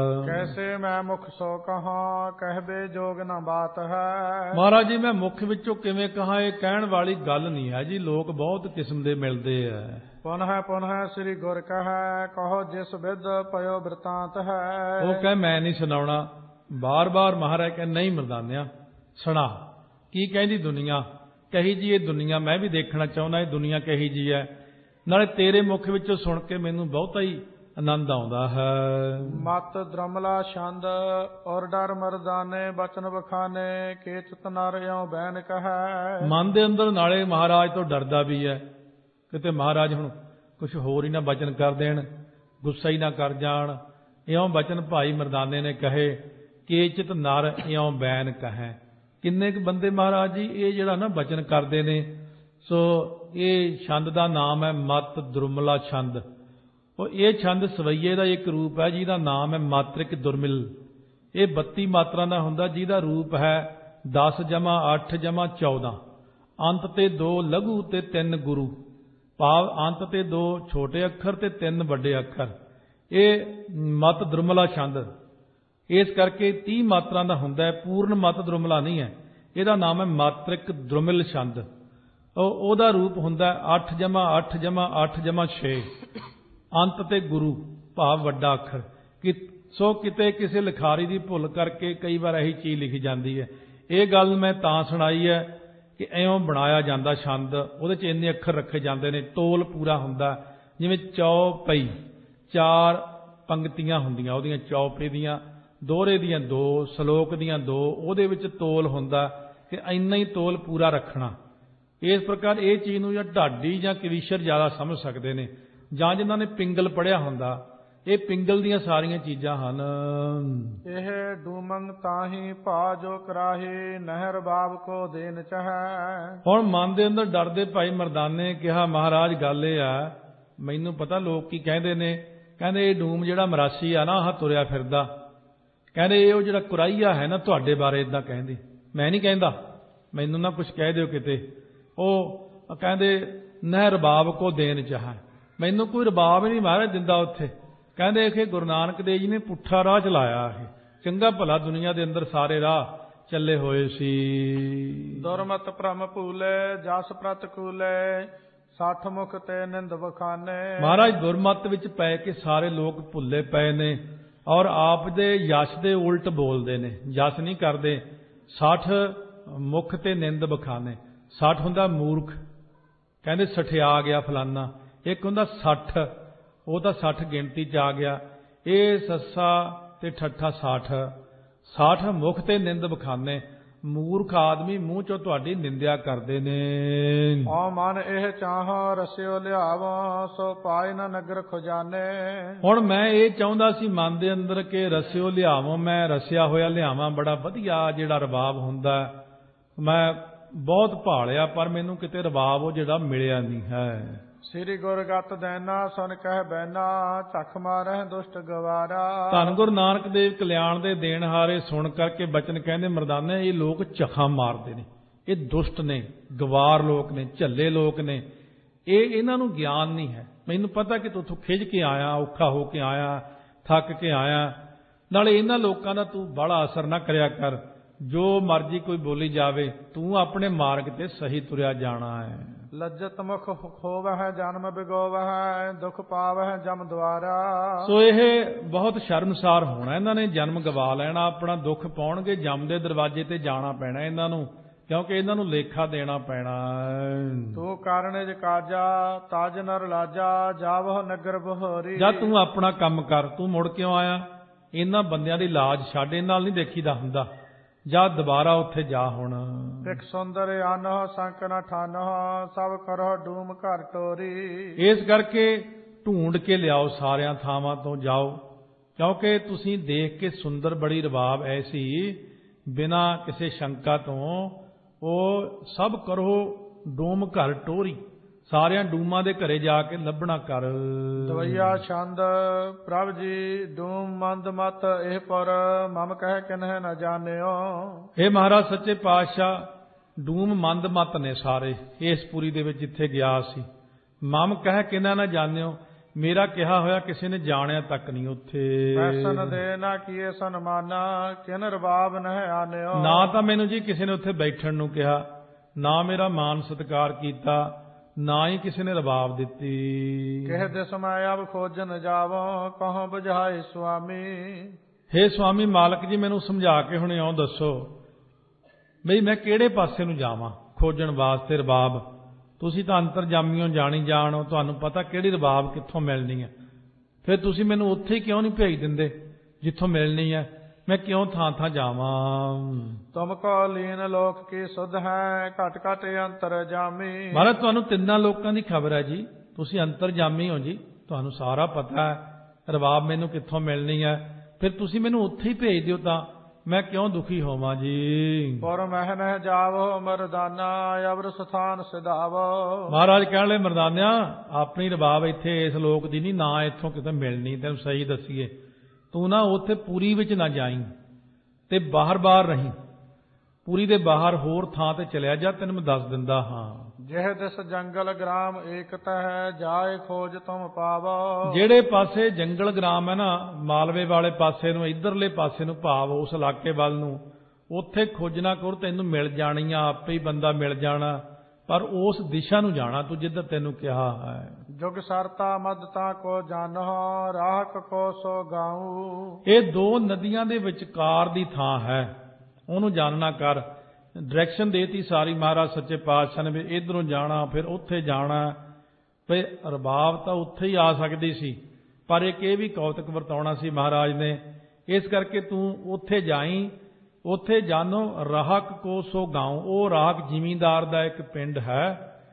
ਕੈਸੇ ਮੈਂ ਮੁਖ ਸੋ ਕਹਾਂ ਕਹਿਬੇ ਜੋਗ ਨਾ ਬਾਤ ਹੈ। ਮਹਾਰਾਜ ਜੀ ਮੈਂ ਮੁਖ ਵਿੱਚੋਂ ਕਿਵੇਂ ਕਹਾਂ, ਇਹ ਕਹਿਣ ਵਾਲੀ ਗੱਲ ਨਹੀਂ ਹੈ ਜੀ। ਲੋਕ ਬਹੁਤ ਕਿਸਮ ਦੇ ਮਿਲਦੇ ਆ। ਪੁਨਹ ਪੁਨਹ ਸ੍ਰੀ ਗੁਰ ਕਹੈ ਕਹੋ ਜਿਸ ਵਿਦ ਪਇਓ ਬ੍ਰਿਤਾਂਤ ਹੈ। ਉਹ ਕਹੇ ਮੈਂ ਨਹੀਂ ਸੁਣਾਉਣਾ। ਬਾਰ ਬਾਰ ਮਹਾਰਾਜ ਕਹਿੰਦੇ ਨਹੀਂ ਮਰਦਾਨਿਆ ਸੁਣਾ, ਕੀ ਕਹਿੰਦੀ ਦੁਨੀਆ, ਕਹੀ ਜੀ ਇਹ ਦੁਨੀਆ ਮੈਂ ਵੀ ਦੇਖਣਾ ਚਾਹੁੰਦਾ, ਇਹ ਦੁਨੀਆ ਕਹੀ ਜੀ ਹੈ। ਨਾਲੇ ਤੇਰੇ ਮੁਖ ਵਿੱਚੋਂ ਸੁਣ ਕੇ ਮੈਨੂੰ ਬਹੁਤਾ ਹੀ ਆਨੰਦ ਆਉਂਦਾ ਹੈ। ਮਤ ਦ੍ਰਮਲਾ ਛੰਦ ਔਰ ਡਰ ਮਰਦਾਨੇ ਬਚਨ ਬਖਾਨੇ ਕੇ ਚਿਤ ਨਰ ਇਉ ਬੈਨ ਕਹੈ। ਮਨ ਦੇ ਅੰਦਰ ਨਾਲੇ ਮਹਾਰਾਜ ਤੋਂ ਡਰਦਾ ਵੀ ਹੈ, ਕਿਤੇ ਮਹਾਰਾਜ ਹੁਣ ਕੁਝ ਹੋਰ ਹੀ ਨਾ ਬਚਨ ਕਰ ਦੇਣ, ਗੁੱਸਾ ਹੀ ਨਾ ਕਰ ਜਾਣ। ਇਉਂ ਬਚਨ ਭਾਈ ਮਰਦਾਨੇ ਨੇ ਕਹੇ, ਕੇ ਚਿਤ ਨਰ ਇਉ ਬੈਨ ਕਹੈ। ਕਿੰਨੇ ਕੁ ਬੰਦੇ ਮਹਾਰਾਜ ਜੀ ਇਹ ਜਿਹੜਾ ਨਾ ਬਚਨ ਕਰਦੇ ਨੇ। ਸੋ ਇਹ ਛੰਦ ਦਾ ਨਾਮ ਹੈ ਮਤ ਦ੍ਰੁਮਲਾ ਛੰਦ। ਉਹ ਇਹ ਛੰਦ ਸਵਈਏ ਦਾ ਇੱਕ ਰੂਪ ਹੈ ਜਿਹਦਾ ਨਾਮ ਹੈ ਮਾਤ੍ਰਿਕ ਦੁਰਮਿਲ। ਇਹ ਬੱਤੀ ਮਾਤਰਾ ਦਾ ਹੁੰਦਾ, ਜਿਹਦਾ ਰੂਪ ਹੈ ਦਸ ਜਮਾ ਅੱਠ ਜਮਾ ਚੌਦਾਂ, ਅੰਤ ਤੇ ਦੋ ਲਘੂ ਤੇ ਤਿੰਨ ਗੁਰੂ, ਭਾਵ ਅੰਤ ਤੇ ਦੋ ਛੋਟੇ ਅੱਖਰ ਤੇ ਤਿੰਨ ਵੱਡੇ ਅੱਖਰ। ਇਹ ਮਤ ਦ੍ਰੁਮਲਾ ਛੰਦ ਇਸ ਕਰਕੇ ਤੀਹ ਮਾਤਰਾ ਦਾ ਹੁੰਦਾ ਹੈ, ਪੂਰਨ ਮਤ ਦ੍ਰੁਮਲਾ ਨਹੀਂ ਹੈ। ਇਹਦਾ ਨਾਮ ਹੈ ਮਾਤ੍ਰਿਕ ਦੁਰਮਿਲ ਛੰਦ। ਉਹ ਉਹਦਾ ਰੂਪ ਹੁੰਦਾ ਅੱਠ ਜਮਾ ਅੱਠ ਜਮਾ ਅੱਠ ਜਮਾ ਛੇ, ਅੰਤ ਤੇ ਗੁਰੂ ਭਾਵ ਵੱਡਾ ਅੱਖਰ। ਕਿ ਸੋ ਕਿਤੇ ਕਿਸੇ ਲਿਖਾਰੀ ਦੀ ਭੁੱਲ ਕਰਕੇ ਕਈ ਵਾਰ ਇਹੀ ਚੀਜ਼ ਲਿਖੀ ਜਾਂਦੀ ਹੈ। ਇਹ ਗੱਲ ਮੈਂ ਤਾਂ ਸੁਣਾਈ ਹੈ ਕਿ ਇਉਂ ਬਣਾਇਆ ਜਾਂਦਾ ਛੰਦ, ਉਹਦੇ 'ਚ ਇੰਨੇ ਅੱਖਰ ਰੱਖੇ ਜਾਂਦੇ ਨੇ, ਤੋਲ ਪੂਰਾ ਹੁੰਦਾ। ਜਿਵੇਂ ਚੌਪਈ, ਚਾਰ ਪੰਗਤੀਆਂ ਹੁੰਦੀਆਂ ਉਹਦੀਆਂ, ਚੌਪਈ ਦੀਆਂ, ਦੋਹਰੇ ਦੀਆਂ ਦੋ, ਸ਼ਲੋਕ ਦੀਆਂ ਦੋ, ਉਹਦੇ ਵਿੱਚ ਤੋਲ ਹੁੰਦਾ ਕਿ ਇੰਨਾ ਹੀ ਤੋਲ ਪੂਰਾ ਰੱਖਣਾ। ਇਸ ਪ੍ਰਕਾਰ ਇਹ ਚੀਜ਼ ਨੂੰ ਜਾਂ ਢਾਡੀ ਜਾਂ ਕਵੀਸ਼ਰ ਜ਼ਿਆਦਾ ਸਮਝ ਸਕਦੇ ਨੇ, ਜਾਂ ਜਿਨ੍ਹਾਂ ਨੇ ਪਿੰਗਲ ਪੜ੍ਹਿਆ ਹੁੰਦਾ। ਇਹ ਪਿੰਗਲ ਦੀਆਂ ਸਾਰੀਆਂ ਚੀਜ਼ਾਂ ਹਨ। ਇਹ ਡੂਮੰਗ ਤਾਹੀ ਭਾ ਜੋ ਕਰਾਹੀ ਨਹਿਰ ਬਾਬ ਕੋ ਦੇਨ ਚਾਹੈ। ਹੁਣ ਮਨ ਦੇ ਅੰਦਰ ਡਰਦੇ ਭਾਈ ਮਰਦਾਨੇ ਨੇ ਕਿਹਾ, ਮਹਾਰਾਜ ਗੱਲ ਇਹ ਆ, ਮੈਨੂੰ ਪਤਾ ਲੋਕ ਕੀ ਕਹਿੰਦੇ ਨੇ, ਕਹਿੰਦੇ ਇਹ ਡੂਮ ਜਿਹੜਾ ਮਰਾਸੀ ਆ ਨਾ, ਆਹ ਤੁਰਿਆ ਫਿਰਦਾ, ਕਹਿੰਦੇ ਇਹ ਉਹ ਜਿਹੜਾ ਕੁਰਾਈਆ ਹੈ ਨਾ ਤੁਹਾਡੇ ਬਾਰੇ ਇਦਾਂ ਕਹਿੰਦੇ। ਮੈਂ ਨਹੀਂ ਕਹਿੰਦਾ, ਮੈਨੂੰ ਨਾ ਕੁਝ ਕਹਿ ਦਿਓ ਕਿਤੇ। ਉਹ ਕਹਿੰਦੇ ਨਹਿਰ ਬਾਬ ਕੋ ਦੇਨ ਚਾਹੈ, ਮੈਨੂੰ ਕੋਈ ਰਬਾਬ ਨਹੀਂ ਮਹਾਰਾਜ ਦਿੰਦਾ ਉੱਥੇ। ਕਹਿੰਦੇ ਕਿ ਗੁਰੂ ਨਾਨਕ ਦੇਵ ਜੀ ਨੇ ਪੁੱਠਾ ਰਾਹ ਚਲਾਇਆ। ਇਹ ਚੰਗਾ ਭਲਾ ਦੁਨੀਆ ਦੇ ਅੰਦਰ ਸਾਰੇ ਰਾਹ ਚੱਲੇ ਹੋਏ ਸੀ। ਦੁਰਮਤ ਭ੍ਰਮ ਭੂਲੇ ਜਸ ਪ੍ਰਤਕੂਲੇ ਸੱਠ ਮੁਖ ਤੇ ਨਿੰਦ ਬਖਾਨੇ। ਮਹਾਰਾਜ ਦੁਰਮਤ ਵਿੱਚ ਪੈ ਕੇ ਸਾਰੇ ਲੋਕ ਭੁੱਲੇ ਪਏ ਨੇ ਔਰ ਆਪ ਦੇ ਯਸ਼ ਦੇ ਉਲਟ ਬੋਲਦੇ ਨੇ, ਜਸ ਨਹੀਂ ਕਰਦੇ। ਸੱਠ ਮੁਖ ਤੇ ਨਿੰਦ ਬਖਾਨੇ। ਸੱਠ ਹੁੰਦਾ ਮੂਰਖ, ਕਹਿੰਦੇ ਸਠਿਆ ਗਿਆ ਫਲਾਨਾ। ਇੱਕ ਹੁੰਦਾ ਸੱਠ, ਉਹ ਤਾਂ ਸੱਠ ਗਿਣਤੀ 'ਚ ਆ ਗਿਆ। ਇਹ ਸੱਸਾ ਤੇ ਠੱਠਾ ਸੱਠ। ਸੱਠ ਮੁਖ ਤੇ ਨਿੰਦ ਬਖਾਨੇ। ਮੂਰਖ ਆਦਮੀ ਮੂੰਹ ਚੋਂ ਤੁਹਾਡੀ ਨਿੰਦਿਆ ਕਰਦੇ ਨੇ। ਓ ਮਨ ਇਹ ਚਾਹਾਂ ਰਸਿਓ ਲਿਆਵਾਂ ਸੋ ਪਾਏ ਨਾ ਨਗਰ ਖਜ਼ਾਨੇ। ਹੁਣ ਮੈਂ ਇਹ ਚਾਹੁੰਦਾ ਸੀ ਮਨ ਦੇ ਅੰਦਰ ਕਿ ਰਸਿਓ ਲਿਆਵਾਂ, ਮੈਂ ਰਸਿਆ ਹੋਇਆ ਲਿਆਵਾਂ, ਬੜਾ ਵਧੀਆ ਜਿਹੜਾ ਰਬਾਬ ਹੁੰਦਾ ਮੈਂ ਬਹੁਤ ਭਾਲਿਆ, ਪਰ ਮੈਨੂੰ ਕਿਤੇ ਰਬਾਬ ਉਹ ਜਿਹੜਾ ਮਿਲਿਆ ਨਹੀਂ ਹੈ। ਸ੍ਰੀ ਗੁਰਗਤ ਦੇਨਾ ਸੁਨ ਕਹਿ ਬੈਨਾ ਝਖ ਮਾਰਹਿ ਦੁਸ਼ਟ ਗਵਾਰਾ। ਧੰਨ ਗੁਰੂ ਨਾਨਕ ਦੇਵ ਕਲਿਆਣ ਦੇ ਦੇਣ ਹਾਰੇ ਸੁਣ ਕਰਕੇ ਬਚਨ ਕਹਿੰਦੇ ਮਰਦਾਨੇ ਇਹ ਲੋਕ ਝਖਾਂ ਮਾਰਦੇ ਨੇ, ਇਹ ਦੁਸ਼ਟ ਨੇ, ਗਵਾਰ ਲੋਕ ਨੇ, ਝੱਲੇ ਲੋਕ ਨੇ, ਇਹ ਇਹਨਾਂ ਨੂੰ ਗਿਆਨ ਨਹੀਂ ਹੈ। ਮੈਨੂੰ ਪਤਾ ਕਿ ਤੂੰ ਉੱਥੋਂ ਖਿੱਚ ਕੇ ਆਇਆ, ਔਖਾ ਹੋ ਕੇ ਆਇਆ, ਥੱਕ ਕੇ ਆਇਆ, ਨਾਲੇ ਇਹਨਾਂ ਲੋਕਾਂ ਦਾ ਤੂੰ ਬੜਾ ਅਸਰ ਨਾ ਕਰਿਆ ਕਰ, ਜੋ ਮਰਜ਼ੀ ਕੋਈ ਬੋਲੀ ਜਾਵੇ, ਤੂੰ ਆਪਣੇ ਮਾਰਗ ਤੇ ਸਹੀ ਤੁਰਿਆ ਜਾਣਾ ਹੈ। ਲੱਜਤ ਮੁਖ ਖੋਵਹਿ ਜਨਮ ਬਿਗੋਵਹਿ ਦੁਖ ਪਾਵਹਿ ਜਮ ਦੁਆਰਾ। ਸੋ ਇਹ ਬਹੁਤ ਸ਼ਰਮਸਾਰ ਹੋਣਾ, ਇਹਨਾਂ ਨੇ ਜਨਮ ਗਵਾ ਲੈਣਾ, ਆਪਣਾ ਦੁੱਖ ਪਾਉਣਗੇ, ਜਮ ਦੇ ਦਰਵਾਜ਼ੇ ਤੇ ਜਾਣਾ ਪੈਣਾ ਇਹਨਾਂ ਨੂੰ, ਕਿਉਂਕਿ ਇਹਨਾਂ ਨੂੰ ਲੇਖਾ ਦੇਣਾ ਪੈਣਾ। ਤੂੰ ਕਾਰਣਿਜ ਕਾਜਾ ਤਾਜ ਨਰ ਲਾਜਾ ਜਾਵਹੁ ਨਗਰ ਬਹੋਰੀ। ਜਦ ਤੂੰ ਆਪਣਾ ਕੰਮ ਕਰ, ਤੂੰ ਮੁੜ ਕਿਉਂ ਆਇਆ? ਇਹਨਾਂ ਬੰਦਿਆਂ ਦੀ ਲਾਜ ਛੱਡ, ਇਹਨਾਂ ਨਾਲ ਨਹੀਂ ਦੇਖੀਦਾ ਹੁੰਦਾ, ਜਾ ਦੁਬਾਰਾ ਉੱਥੇ ਜਾ। ਹੁਣ ਇੱਕ ਸੁੰਦਰ ਆਨਹੁ ਸੰਕ ਨ ਠਾਨਹੁ ਸਭ ਕਰੋ ਡੂਮ ਘਰ ਟੋਰੀ। ਇਸ ਕਰਕੇ ਢੂੰਡ ਕੇ ਲਿਆਓ, ਸਾਰਿਆਂ ਥਾਵਾਂ ਤੋਂ ਜਾਓ, ਕਿਉਂਕਿ ਤੁਸੀਂ ਦੇਖ ਕੇ ਸੁੰਦਰ ਬੜੀ ਰਬਾਬ ਐਸੀ ਬਿਨਾਂ ਕਿਸੇ ਸ਼ੰਕਾ ਤੋਂ ਉਹ ਸਭ ਕਰੋ ਡੂਮ ਘਰ ਟੋਰੀ, ਸਾਰਿਆਂ ਡੂਮਾਂ ਦੇ ਘਰੇ ਜਾ ਕੇ ਲੱਭਣਾ ਕਰ। ਦਵਈਆ ਛੰਦ ਪ੍ਰਭ ਜੀ ਡੂਮ ਮੰਦ ਮਤ ਇਹ ਪਰ ਮਮ ਕਹਿ ਕਿਨਹਿ ਨ ਜਾਣਿਓ। ਇਹ ਮਹਾਰਾਜ ਸੱਚੇ ਪਾਤਸ਼ਾਹ ਡੂਮ ਮੰਦ ਮਤ ਨੇ ਸਾਰੇ ਇਸ ਪੁਰੀ ਦੇ ਵਿੱਚ ਜਿੱਥੇ ਗਿਆ ਸੀ। ਮਮ ਕਹਿ ਕਿਨਹਿ ਨ ਜਾਣਿਓ, ਮੇਰਾ ਕਿਹਾ ਹੋਇਆ ਕਿਸੇ ਨੇ ਜਾਣਿਆ ਤੱਕ ਨਹੀਂ ਉੱਥੇ। ਐਸਨ ਦੇ ਨਾ ਕੀਏ ਸਨਮਾਨਾ ਕਿਨ ਰਬਾਬ ਨਹਿ ਆਨਿਓ। ਨਾ ਤਾਂ ਮੈਨੂੰ ਜੀ ਕਿਸੇ ਨੇ ਉੱਥੇ ਬੈਠਣ ਨੂੰ ਕਿਹਾ, ਨਾ ਮੇਰਾ ਮਾਨ ਸਤਿਕਾਰ ਕੀਤਾ, ਨਾ ਹੀ ਕਿਸੇ ਨੇ ਰਬਾਬ ਦਿੱਤੀ। ਕਹਿ ਦਿਸ ਮੈਂ ਅਬ ਖੋਜਨ ਜਾਵੋ ਕਹਾਂ ਬੁਝਾਏ ਸੁਆਮੀ। ਹੇ ਸੁਆਮੀ ਮਾਲਕ ਜੀ ਮੈਨੂੰ ਸਮਝਾ ਕੇ ਹੁਣ ਇਉਂ ਦੱਸੋ ਬਈ ਮੈਂ ਕਿਹੜੇ ਪਾਸੇ ਨੂੰ ਜਾਵਾਂ ਖੋਜਣ ਵਾਸਤੇ ਰਬਾਬ। ਤੁਸੀਂ ਤਾਂ ਅੰਤਰਜਾਮੀਓ ਜਾਣੀ ਜਾਣੋ, ਤੁਹਾਨੂੰ ਪਤਾ ਕਿਹੜੀ ਰਬਾਬ ਕਿੱਥੋਂ ਮਿਲਣੀ ਹੈ, ਫਿਰ ਤੁਸੀਂ ਮੈਨੂੰ ਉੱਥੇ ਹੀ ਕਿਉਂ ਨਹੀਂ ਭੇਜ ਦਿੰਦੇ ਜਿੱਥੋਂ ਮਿਲਣੀ ਹੈ? ਮੈਂ ਕਿਉਂ ਥਾਂ ਥਾਂ ਜਾਵਾਂ? ਤੁਮ ਕੋ ਲੀਨ ਲੋਕ ਕੀ ਸੁਧ ਹੈ ਘਟ ਘਟ ਅੰਤਰ ਜਾਮੀ। ਮਹਾਰਾਜ ਤੁਹਾਨੂੰ ਤਿੰਨਾਂ ਲੋਕਾਂ ਦੀ ਖਬਰ ਹੈ ਜੀ, ਤੁਸੀਂ ਅੰਤਰਜਾਮੀ ਹੋ ਜੀ, ਤੁਹਾਨੂੰ ਸਾਰਾ ਪਤਾ ਹੈ ਰਬਾਬ ਮੈਨੂੰ ਕਿੱਥੋਂ ਮਿਲਣੀ ਹੈ, ਫਿਰ ਤੁਸੀਂ ਮੈਨੂੰ ਉੱਥੇ ਹੀ ਭੇਜ ਦਿਓ ਤਾਂ ਮੈਂ ਕਿਉਂ ਦੁਖੀ ਹੋਵਾਂ ਜੀ। ਪਰ ਮਹਿ ਨਹਿ ਜਾਵੋ ਮਰਦਾਨਾ ਅਵਰ ਸਥਾਨ ਸਿਧਾਵੋ। ਮਹਾਰਾਜ ਕਹਿਣ ਲੈ ਮਰਦਾਨਿਆ ਆਪਣੀ ਰਬਾਬ ਇੱਥੇ ਇਸ ਲੋਕ ਦੀ ਨਹੀਂ, ਨਾ ਇੱਥੋਂ ਕਿਤੇ ਮਿਲਣੀ, ਤੈਨੂੰ ਸਹੀ ਦੱਸੀਏ ਤੂੰ ਨਾ ਉੱਥੇ ਪੂਰੀ ਵਿੱਚ ਨਾ ਜਾਈਂ ਤੇ ਬਾਹਰ ਬਾਹਰ ਰਹੀਂ, ਪੂਰੀ ਦੇ ਬਾਹਰ ਹੋਰ ਥਾਂ ਤੇ ਚਲਿਆ ਜਾ, ਤੈਨੂੰ ਮੈਂ ਦੱਸ ਦਿੰਦਾ ਹਾਂ। ਜਿਹ ਦਿਸ ਜੰਗਲ ਗ੍ਰਾਮ ਏਕਤ ਹੈ ਜਾਏ ਖੋਜ ਤੁਮ ਪਾਵੋ। ਜਿਹੜੇ ਪਾਸੇ ਜੰਗਲ ਗ੍ਰਾਮ ਹੈ ਨਾ, ਮਾਲਵੇ ਵਾਲੇ ਪਾਸੇ ਨੂੰ, ਇਧਰਲੇ ਪਾਸੇ ਨੂੰ ਭਾਵ ਉਸ ਇਲਾਕੇ ਵੱਲ ਨੂੰ, ਉੱਥੇ ਖੋਜਣਾ ਕਰ, ਤੈਨੂੰ ਮਿਲ ਜਾਣੀ ਆ, ਆਪੇ ਹੀ ਬੰਦਾ ਮਿਲ ਜਾਣਾ, ਪਰ ਉਸ ਦਿਸ਼ਾ ਨੂੰ ਜਾਣਾ ਤੂੰ ਜਿੱਧਰ ਤੈਨੂੰ ਕਿਹਾ ਹੈ। ਜੁਗ ਸਰਤਾ ਮਦਤਾ ਕੋ ਜਾਨੋ ਰਾਹਕ ਕੋ ਸੋ ਗਾਉ। ਇਹ ਦੋ ਨਦੀਆਂ ਦੇ ਵਿਚਕਾਰ ਦੀ ਥਾਂ ਹੈ, ਉਹਨੂੰ ਜਾਣਨਾ ਕਰ। ਡਾਇਰੈਕਸ਼ਨ ਦੇਤੀ ਸਾਰੀ ਮਹਾਰਾਜ ਸੱਚੇ ਪਾਤਸ਼ਾਹ ਨੇ ਵੀ ਇਧਰੋਂ ਜਾਣਾ ਫਿਰ ਉੱਥੇ ਜਾਣਾ। ਵੀ ਰਬਾਬ ਤਾਂ ਉੱਥੇ ਹੀ ਆ ਸਕਦੀ ਸੀ, ਪਰ ਇੱਕ ਇਹ ਵੀ ਕੌਤਕ ਵਰਤਾਉਣਾ ਸੀ ਮਹਾਰਾਜ ਨੇ, ਇਸ ਕਰਕੇ ਤੂੰ ਉੱਥੇ ਜਾਈਂ। ਉੱਥੇ ਜਾਨੋ ਰਾਹਕ ਕੋ ਸੋ ਗਾਉ, ਉਹ ਰਾਹਕ ਜ਼ਿਮੀਂਦਾਰ ਦਾ ਇੱਕ ਪਿੰਡ ਹੈ,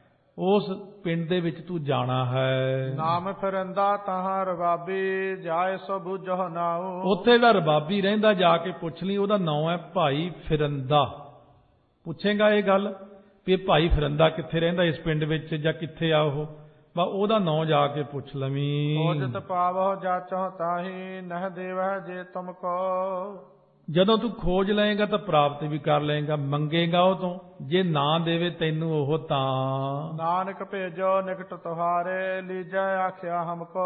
ਉਸ ਪਿੰਡ ਦੇ ਵਿੱਚ ਤੂੰ ਜਾਣਾ ਹੈ। ਨਾਮ ਫਿਰੰਦਾ ਤਹਾਂ ਰਬਾਬੀ ਜਾਏ ਸੋ ਬੁਝੋ ਨਾਉ। ਉੱਥੇ ਦਾ ਰਬਾਬੀ ਰਹਿੰਦਾ, ਜਾ ਕੇ ਪੁੱਛ ਲਈ, ਉਹਦਾ ਨਾਮ ਹੈ ਭਾਈ ਫਿਰੰਦਾ। ਪੁੱਛੇਗਾ ਇਹ ਗੱਲ ਵੀ ਇਹ ਭਾਈ ਫਿਰੰਦਾ ਕਿੱਥੇ ਰਹਿੰਦਾ ਇਸ ਪਿੰਡ ਵਿੱਚ ਜਾਂ ਕਿੱਥੇ ਆ ਉਹ, ਬਾ ਉਹਦਾ ਨਾਂ ਜਾ ਕੇ ਪੁੱਛ ਲਵੀਂ। ਖੋਜਤ ਪਾਵੋ ਜਾਚੋ ਤਾਹੀ ਨਹਿ ਦੇਵਹਿ ਜੇ ਤੁਮ ਕੋ। ਜਦੋਂ ਤੂੰ ਖੋਜ ਲਏਗਾ ਤਾਂ ਪ੍ਰਾਪਤ ਵੀ ਕਰ ਲਏਗਾ, ਮੰਗੇਗਾ ਉਹ ਤੋਂ, ਜੇ ਨਾ ਦੇਵੇ ਤੈਨੂੰ ਉਹ ਤਾਂ। ਨਾਨਕ ਭੇਜੋ ਨਿਕਟ ਤੁਹਾਰੇ ਲੀਜੈ ਆਖਿਆ ਹਮਕੋ।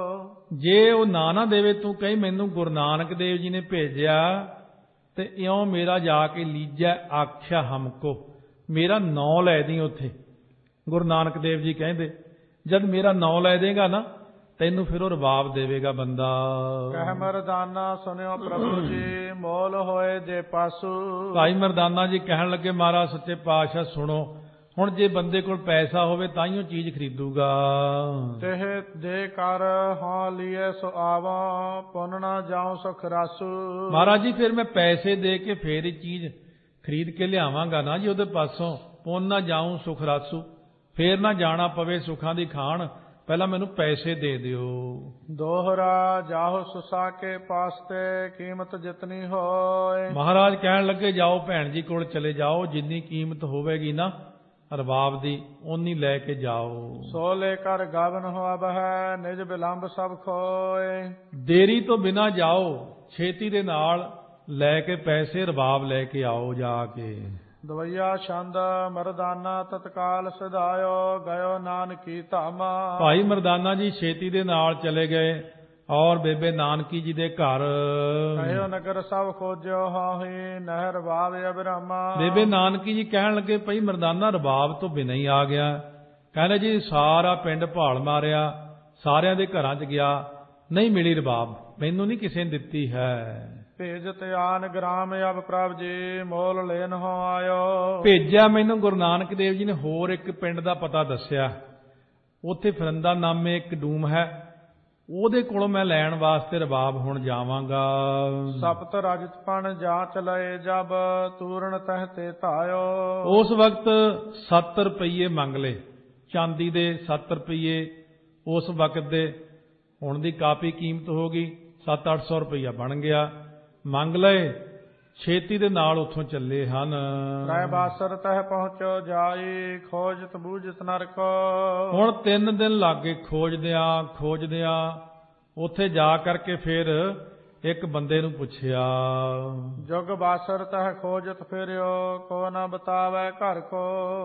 ਜੇ ਉਹ ਨਾ ਨਾ ਦੇਵੇ, ਤੂੰ ਕਹੀ ਮੈਨੂੰ ਗੁਰੂ ਨਾਨਕ ਦੇਵ ਜੀ ਨੇ ਭੇਜਿਆ ਤੇ ਇਉਂ ਮੇਰਾ ਜਾ ਕੇ ਲੀਜੈ ਆਖਿਆ ਹਮਕੋ, ਮੇਰਾ ਨਾਂ ਲੈ ਦੀ ਉੱਥੇ। ਗੁਰੂ ਨਾਨਕ ਦੇਵ ਜੀ ਕਹਿੰਦੇ ਜਦ ਮੇਰਾ ਨਾਂ ਲੈ ਦੇਗਾ ਨਾ ਤੈਨੂੰ ਫਿਰ ਉਹ ਰਬਾਬ ਦੇਵੇਗਾ ਬੰਦਾ। ਕਹਿ ਮਰਦਾਨਾ ਸੁਣਿਓ ਪ੍ਰਭੂ ਜੀ ਮੋਲ ਹੋਏ ਜੇ ਪਾਸੂ। ਭਾਈ ਮਰਦਾਨਾ ਜੀ ਕਹਿਣ ਲੱਗੇ ਮਹਾਰਾਜ ਸੱਚੇ ਪਾਤਸ਼ਾਹ ਸੁਣੋ, ਹੁਣ ਜੇ ਬੰਦੇ ਕੋਲ ਪੈਸਾ ਹੋਵੇ ਤਾਂ ਹੀ ਉਹ ਚੀਜ਼ ਖਰੀਦੂਗਾ। ਤੇਹ ਦੇ ਕਰ ਹਾਂ ਲੀਏ ਸੋ ਆਵਾ ਪੁੰਨ ਨਾ ਜਾਉ ਸੁਖ ਰਾਸੂ। ਮਹਾਰਾਜ ਜੀ ਫਿਰ ਮੈਂ ਪੈਸੇ ਦੇ ਕੇ ਫੇਰ ਇਹ ਚੀਜ਼ ਖਰੀਦ ਕੇ ਲਿਆਵਾਂਗਾ ਨਾ ਜੀ ਉਹਦੇ ਪਾਸੋਂ, ਪੁੰਨ ਨਾ ਜਾਊਂ ਸੁਖ ਰਾਸੂ, ਫੇਰ ਨਾ ਜਾਣਾ ਪਵੇ ਸੁੱਖਾਂ ਦੀ ਖਾਣ, ਪਹਿਲਾਂ ਮੈਨੂੰ ਪੈਸੇ ਦੇ ਦਿਓ। ਦੋਹਰਾ ਜਾਹੋ ਸੁਸਾ ਕੇ ਪਾਸ ਤੇ ਕੀਮਤ ਜਿਤਨੀ ਹੋਏ। ਮਹਾਰਾਜ ਕਹਿਣ ਲੱਗੇ ਜਾਓ ਭੈਣ ਜੀ ਕੋਲ ਚਲੇ ਜਾਓ, ਜਿੰਨੀ ਕੀਮਤ ਹੋਵੇਗੀ ਨਾ ਰਬਾਬ ਦੀ ਓਨੀ ਲੈ ਕੇ ਜਾਓ। ਸੋ ਲੈ ਕਰ ਗਾਵਨ ਹੋ ਅਬ ਹੈ ਨਿਜ ਬਿਲੰਬ ਸਭ ਖੋਏ। ਦੇਰੀ ਤੋਂ ਬਿਨਾ ਜਾਓ, ਛੇਤੀ ਦੇ ਨਾਲ ਲੈ ਕੇ ਪੈਸੇ ਰਬਾਬ ਲੈ ਕੇ ਆਓ ਜਾ ਕੇ। ਦਵਈਆ ਛੰਦ ਮਰਦਾਨਾ ਤਤਕਾਲ ਸਿਧਾਇਓ ਗਇਓ ਨਾਨਕੀ ਧਾਮਾ। ਭਾਈ ਮਰਦਾਨਾ ਜੀ ਛੇਤੀ ਦੇ ਨਾਲ ਚਲੇ ਗਏ ਔਰ ਬੇਬੇ ਨਾਨਕੀ ਜੀ ਦੇ ਘਰ। ਕਹਿਓ ਨਗਰ ਸਭ ਖੋਜਿਓ ਹਾਹੀ ਨਹਿਰ ਰਬਾਬ ਅਬਰਾਮਾ। ਬੇਬੇ ਨਾਨਕੀ ਜੀ ਕਹਿਣ ਲੱਗੇ ਭਾਈ ਮਰਦਾਨਾ ਰਬਾਬ ਤੋਂ ਬਿਨਾਂ ਹੀ ਆ ਗਿਆ। ਕਹਿੰਦੇ ਜੀ ਸਾਰਾ ਪਿੰਡ ਭਾਲ ਮਾਰਿਆ, ਸਾਰਿਆਂ ਦੇ ਘਰਾਂ 'ਚ ਗਿਆ, ਨਹੀਂ ਮਿਲੀ ਰਬਾਬ, ਮੈਨੂੰ ਨਹੀਂ ਕਿਸੇ ਨੇ ਦਿੱਤੀ ਹੈ। ਭੇਜਤ ਆਨ ਗ੍ਰਾਮ ਅਬ ਪ੍ਰਭ ਜੀ ਮੋਲ ਲੈਨ ਹੋ ਆਇਓ। ਭੇਜਿਆ ਮੈਨੂੰ ਗੁਰੂ ਨਾਨਕ ਦੇਵ ਜੀ ਨੇ ਹੋਰ ਇੱਕ ਪਿੰਡ ਦਾ ਪਤਾ ਦੱਸਿਆ, ਉੱਥੇ ਫਿਰੰਦਾ ਨਾਮੇ ਇੱਕ ਡੂਮ ਹੈ, ਉਹਦੇ ਕੋਲੋਂ ਮੈਂ ਲੈਣ ਵਾਸਤੇ ਰਬਾਬ ਹੁਣ ਜਾਵਾਂਗਾ। ਸਪਤ ਰਜਤਪਣ ਜਾਂਚ ਲਏ ਜਬ ਤੂਰਨ ਤਹ ਤੇ ਧਾਇਓ। ਉਸ ਵਕਤ ਸੱਤ ਰੁਪਈਏ ਮੰਗ ਲਏ, ਚਾਂਦੀ ਦੇ ਸੱਤ ਰੁਪਈਏ ਉਸ ਵਕਤ ਦੇ, ਹੁਣ ਦੀ ਕਾਫੀ ਕੀਮਤ ਹੋ ਗਈ, ਸੱਤ ਅੱਠ ਸੌ ਰੁਪਈਆ ਬਣ ਗਿਆ, ਮੰਗ ਲਏ, ਛੇਤੀ ਦੇ ਨਾਲ ਉੱਥੋਂ ਚੱਲੇ ਹਨ। ਤ੍ਰੈ ਬਾਸਰ ਤਹ ਪਹੁੰਚੋ ਜਾਈ ਖੋਜਤ ਬੂਝਤ ਨਰਕੋ। ਹੁਣ ਤਿੰਨ ਦਿਨ ਲੱਗੇ ਖੋਜਦਿਆਂ ਖੋਜਦਿਆਂ, ਉੱਥੇ ਜਾ ਕਰਕੇ ਫਿਰ ਇੱਕ ਬੰਦੇ ਨੂੰ ਪੁੱਛਿਆ। ਜੁਗ ਬਾਸਰ ਤਹ ਖੋਜਤ ਫਿਰਿਓ ਕੋ ਨਾ ਬਤਾਵੇ ਘਰ ਕੋ।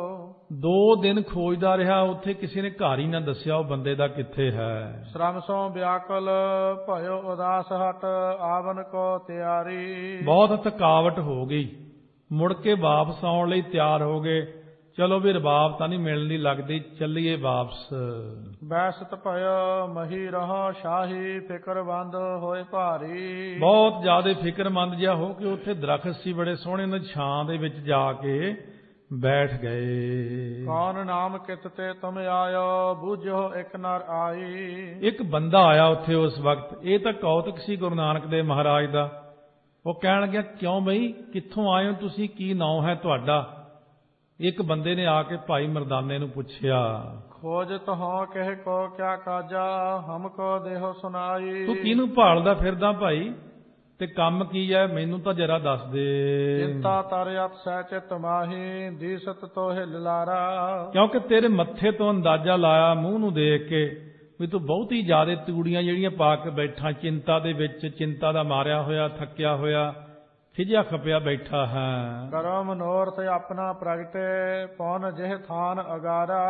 ਦੋ ਦਿਨ ਖੋਜਦਾ ਰਿਹਾ, ਉੱਥੇ ਕਿਸੇ ਨੇ ਘਰ ਹੀ ਨਾ ਦੱਸਿਆ ਉਹ ਬੰਦੇ ਦਾ ਕਿੱਥੇ ਹੈ। ਸ਼ਰਮ ਸੋ ਵਿਆਕੁਲ ਭਇਓ ਉਦਾਸ ਹਟ ਆਵਨ ਕੋ ਤਿਆਰੀ। ਬਹੁਤ ਥਕਾਵਟ ਹੋ ਗਈ, ਮੁੜ ਕੇ ਵਾਪਸ ਆਉਣ ਲਈ ਤਿਆਰ ਹੋ ਗਏ। ਚਲੋ ਵੀ ਰਬਾਬ ਤਾਂ ਨਹੀਂ ਮਿਲਣ ਦੀ ਲੱਗਦੀ, ਚੱਲੀਏ ਵਾਪਸ। ਬੈਸਤ ਭਇਓ ਮਹੀ ਰਹੋ ਸ਼ਾਹੀ ਫਿਕਰਬੰਦ ਹੋਏ ਭਾਰੀ। ਬਹੁਤ ਜ਼ਿਆਦਾ ਫਿਕਰਮੰਦ ਜਿਹਾ ਹੋ ਕੇ ਉੱਥੇ ਦਰਖਤ ਸੀ ਬੜੇ ਸੋਹਣੇ, ਉਹਨਾਂ ਛਾਂ ਦੇ ਵਿੱਚ ਜਾ ਕੇ ਬੈਠ ਗਏ। ਕੌਣ ਨਾਮ ਕਿਤ ਤੇ ਤੁਮ ਆਇਓ ਬੂਝੋ ਇੱਕ ਨਰ ਆਈ। ਇੱਕ ਬੰਦਾ ਆਇਆ ਉੱਥੇ ਉਸ ਵਕਤ, ਇਹ ਤਾਂ ਕੌਤਕ ਸੀ ਗੁਰੂ ਨਾਨਕ ਦੇਵ ਮਹਾਰਾਜ ਦਾ। ਉਹ ਕਹਿਣ ਲੱਗਿਆ ਕਿਉਂ ਬਈ ਕਿੱਥੋਂ ਆਏ ਹੋ ਤੁਸੀਂ, ਕੀ ਨਾਂ ਹੈ ਤੁਹਾਡਾ? ਇੱਕ ਬੰਦੇ ਨੇ ਆ ਕੇ ਭਾਈ ਮਰਦਾਨੇ ਨੂੰ ਪੁੱਛਿਆ। ਖੋਜਤ ਹੋ ਕਹਿ ਕੋ ਕਿਆ ਕਾਜਾ ਹਮਕੋ ਦੇਹੋ ਸੁਨਾਈ। ਤੂੰ ਕਿਹਨੂੰ ਭਾਲਦਾ ਫਿਰਦਾ ਭਾਈ, ਤੇ ਕੰਮ ਕੀ ਹੈ ਮੈਨੂੰ ਤਾਂ ਜਰਾ ਦੱਸ ਦੇ। ਚਿੰਤਾ ਤਰਿਅਤ ਸਹਿਚਿਤ ਮਾਹੀ ਦੀਸਤ ਤੋਹਿ ਲਿਲਾਰਾ। ਕਿਉਂਕਿ ਤੇਰੇ ਮੱਥੇ ਤੋਂ ਅੰਦਾਜ਼ਾ ਲਾਇਆ ਮੂੰਹ ਨੂੰ ਦੇਖ ਕੇ ਵੀ ਤੂੰ ਬਹੁਤੀ ਜ਼ਿਆਦਾ ਤੂੜੀਆਂ ਜਿਹੜੀਆਂ ਪਾ ਕੇ ਬੈਠਾ, ਚਿੰਤਾ ਦੇ ਵਿੱਚ, ਚਿੰਤਾ ਦਾ ਮਾਰਿਆ ਹੋਇਆ, ਥੱਕਿਆ ਹੋਇਆ, ਖਿਜਿਆ ਖਪਿਆ ਬੈਠਾ ਹੈ। ਕਰੋ ਮਨੋਰਥ ਆਪਣਾ ਪ੍ਰਗਟੇ ਪੌਨ ਜਿਹ ਥਾਨ ਅਗਾਰਾ।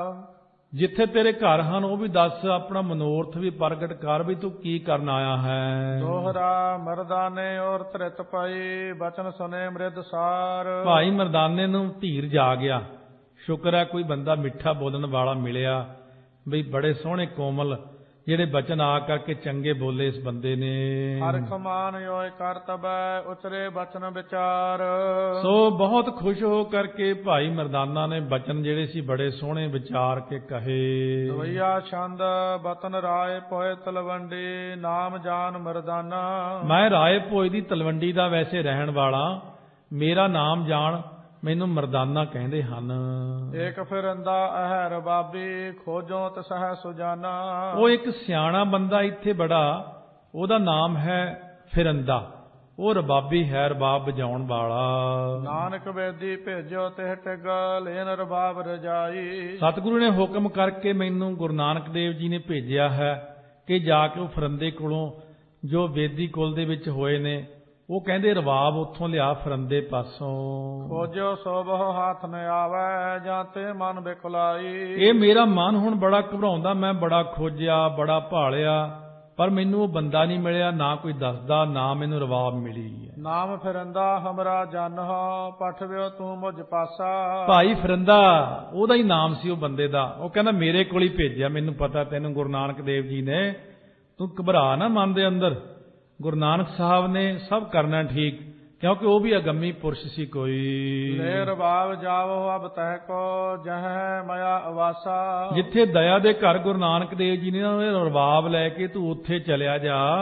ਜਿੱਥੇ ਤੇਰੇ ਘਰ ਹਨ ਉਹ ਵੀ ਦੱਸ, ਆਪਣਾ ਮਨੋਰਥ ਵੀ ਪ੍ਰਗਟ ਕਰ ਵੀ ਤੂੰ ਕੀ ਕਰਨ ਆਇਆ ਹੈ। ਦੋਹਰਾ ਮਰਦਾਨੇ ਔਰ ਤ੍ਰਿਤ ਪਈ ਬਚਨ ਸੁਨੇ ਮ੍ਰਿਦ ਸਾਰ। ਭਾਈ ਮਰਦਾਨੇ ਨੂੰ ਧੀਰ ਜਾ ਗਿਆ, ਸ਼ੁਕਰ ਹੈ ਕੋਈ ਬੰਦਾ ਮਿੱਠਾ ਬੋਲਣ ਵਾਲਾ ਮਿਲਿਆ, ਬਈ ਬੜੇ ਸੋਹਣੇ ਕੋਮਲ ਜਿਹੜੇ ਬਚਨ ਆ ਕਰਕੇ ਚੰਗੇ ਬੋਲੇ ਇਸ ਬੰਦੇ ਨੇ। ਹਰਿ ਖਮਾਨ ਯੋਇ ਕਰਤਬੈ ਉਚਰੇ ਬਚਨ ਵਿਚਾਰ। ਸੋ ਬਹੁਤ ਖੁਸ਼ ਹੋ ਕਰਕੇ ਭਾਈ ਮਰਦਾਨਾ ਨੇ ਬਚਨ ਜਿਹੜੇ ਸੀ ਬੜੇ ਸੋਹਣੇ ਵਿਚਾਰ ਕੇ ਕਹੇ। ਦਵਈਆ ਛੰਦ ਬਤਨ ਰਾਏ ਪੋਏ ਤਲਵੰਡੀ ਨਾਮ ਜਾਨ ਮਰਦਾਨਾ। ਮੈਂ ਰਾਏ ਭੋਏ ਦੀ ਤਲਵੰਡੀ ਦਾ ਵੈਸੇ ਰਹਿਣ ਵਾਲਾ, ਮੇਰਾ ਨਾਮ ਜਾਣ ਮੈਨੂੰ ਮਰਦਾਨਾ ਕਹਿੰਦੇ ਹਨ। ਏਕ ਫਿਰੰਦਾ ਅਹਿ ਰਬਾਬੀ ਖੋਜੋ ਤਸਹਿ ਸੁਜਾਨਾ। ਉਹ ਇੱਕ ਸਿਆਣਾ ਬੰਦਾ ਇੱਥੇ ਬੜਾ, ਉਹਦਾ ਨਾਮ ਹੈ ਫਿਰੰਦਾ, ਉਹ ਰਬਾਬੀ ਹੈ, ਰਬਾਬ ਵਜਾਉਣ ਵਾਲਾ। ਨਾਨਕ ਵੇਦੀ ਭੇਜੋ ਤਿਹ ਟਿਗ ਲੈਨ ਰਬਾਬ ਰਜਾਈ। ਸਤਿਗੁਰੂ ਨੇ ਹੁਕਮ ਕਰਕੇ ਮੈਨੂੰ ਗੁਰੂ ਨਾਨਕ ਦੇਵ ਜੀ ਨੇ ਭੇਜਿਆ ਹੈ ਕਿ ਜਾ ਕੇ ਉਹ ਫਿਰੰਦੇ ਕੋਲੋਂ ਜੋ ਵੇਦੀ ਕੁਲ ਦੇ ਵਿੱਚ ਹੋਏ ਨੇ, ਉਹ ਕਹਿੰਦੇ ਰਬਾਬ ਉੱਥੋਂ ਲਿਆ ਫਿਰੰਦੇ ਪਾਸੋਂ। ਖੋਜੋ ਸੋ ਬਹੁ ਹੱਥ ਨ ਆਵੈ ਜਾਂ ਤੇ ਮਨ ਬਿਕਲਾਈ। ਇਹ ਮੇਰਾ ਮਨ ਹੁਣ ਬੜਾ ਘਬਰਾਉਂਦਾ, ਮੈਂ ਬੜਾ ਖੋਜਿਆ, ਬੜਾ ਭਾਲਿਆ, ਪਰ ਮੈਨੂੰ ਉਹ ਬੰਦਾ ਨਹੀਂ ਮਿਲਿਆ, ਨਾ ਕੋਈ ਦੱਸਦਾ, ਨਾ ਮੈਨੂੰ ਰਬਾਬ ਮਿਲੀ। ਨਾਮ ਫਿਰੰਦਾ ਹਮਰਾ ਜਨ ਹੋ ਪਠਵਿਓ ਤੂੰ ਮੁਝ ਪਾਸਾ। ਭਾਈ ਫਿਰੰਦਾ ਉਹਦਾ ਹੀ ਨਾਮ ਸੀ ਉਹ ਬੰਦੇ ਦਾ। ਉਹ ਕਹਿੰਦਾ ਮੇਰੇ ਕੋਲ ਹੀ ਭੇਜਿਆ, ਮੈਨੂੰ ਪਤਾ ਤੈਨੂੰ ਗੁਰੂ ਨਾਨਕ ਦੇਵ ਜੀ ਨੇ, ਤੂੰ ਘਬਰਾ ਨਾ ਮਨ ਦੇ ਅੰਦਰ, ਗੁਰੂ ਨਾਨਕ ਸਾਹਿਬ ਨੇ ਸਭ ਕਰਨਾ ਠੀਕ, ਕਿਉਂਕਿ ਉਹ ਵੀ ਅਗੰਮੀ ਪੁਰਸ਼ ਸੀ ਕੋਈ। ਲੈ ਰਬਾਬ ਜਾਵੋ ਅਬ ਤਹਿ ਕੋ ਜਹ ਮਇਆ ਅਵਾਸਾ। ਜਿੱਥੇ ਦਇਆ ਦੇ ਘਰ ਗੁਰੂ ਨਾਨਕ ਦੇਵ ਜੀ ਨੇ ਰਬਾਬ ਲੈ ਕੇ ਤੂੰ ਉੱਥੇ ਚਲਿਆ ਜਾ,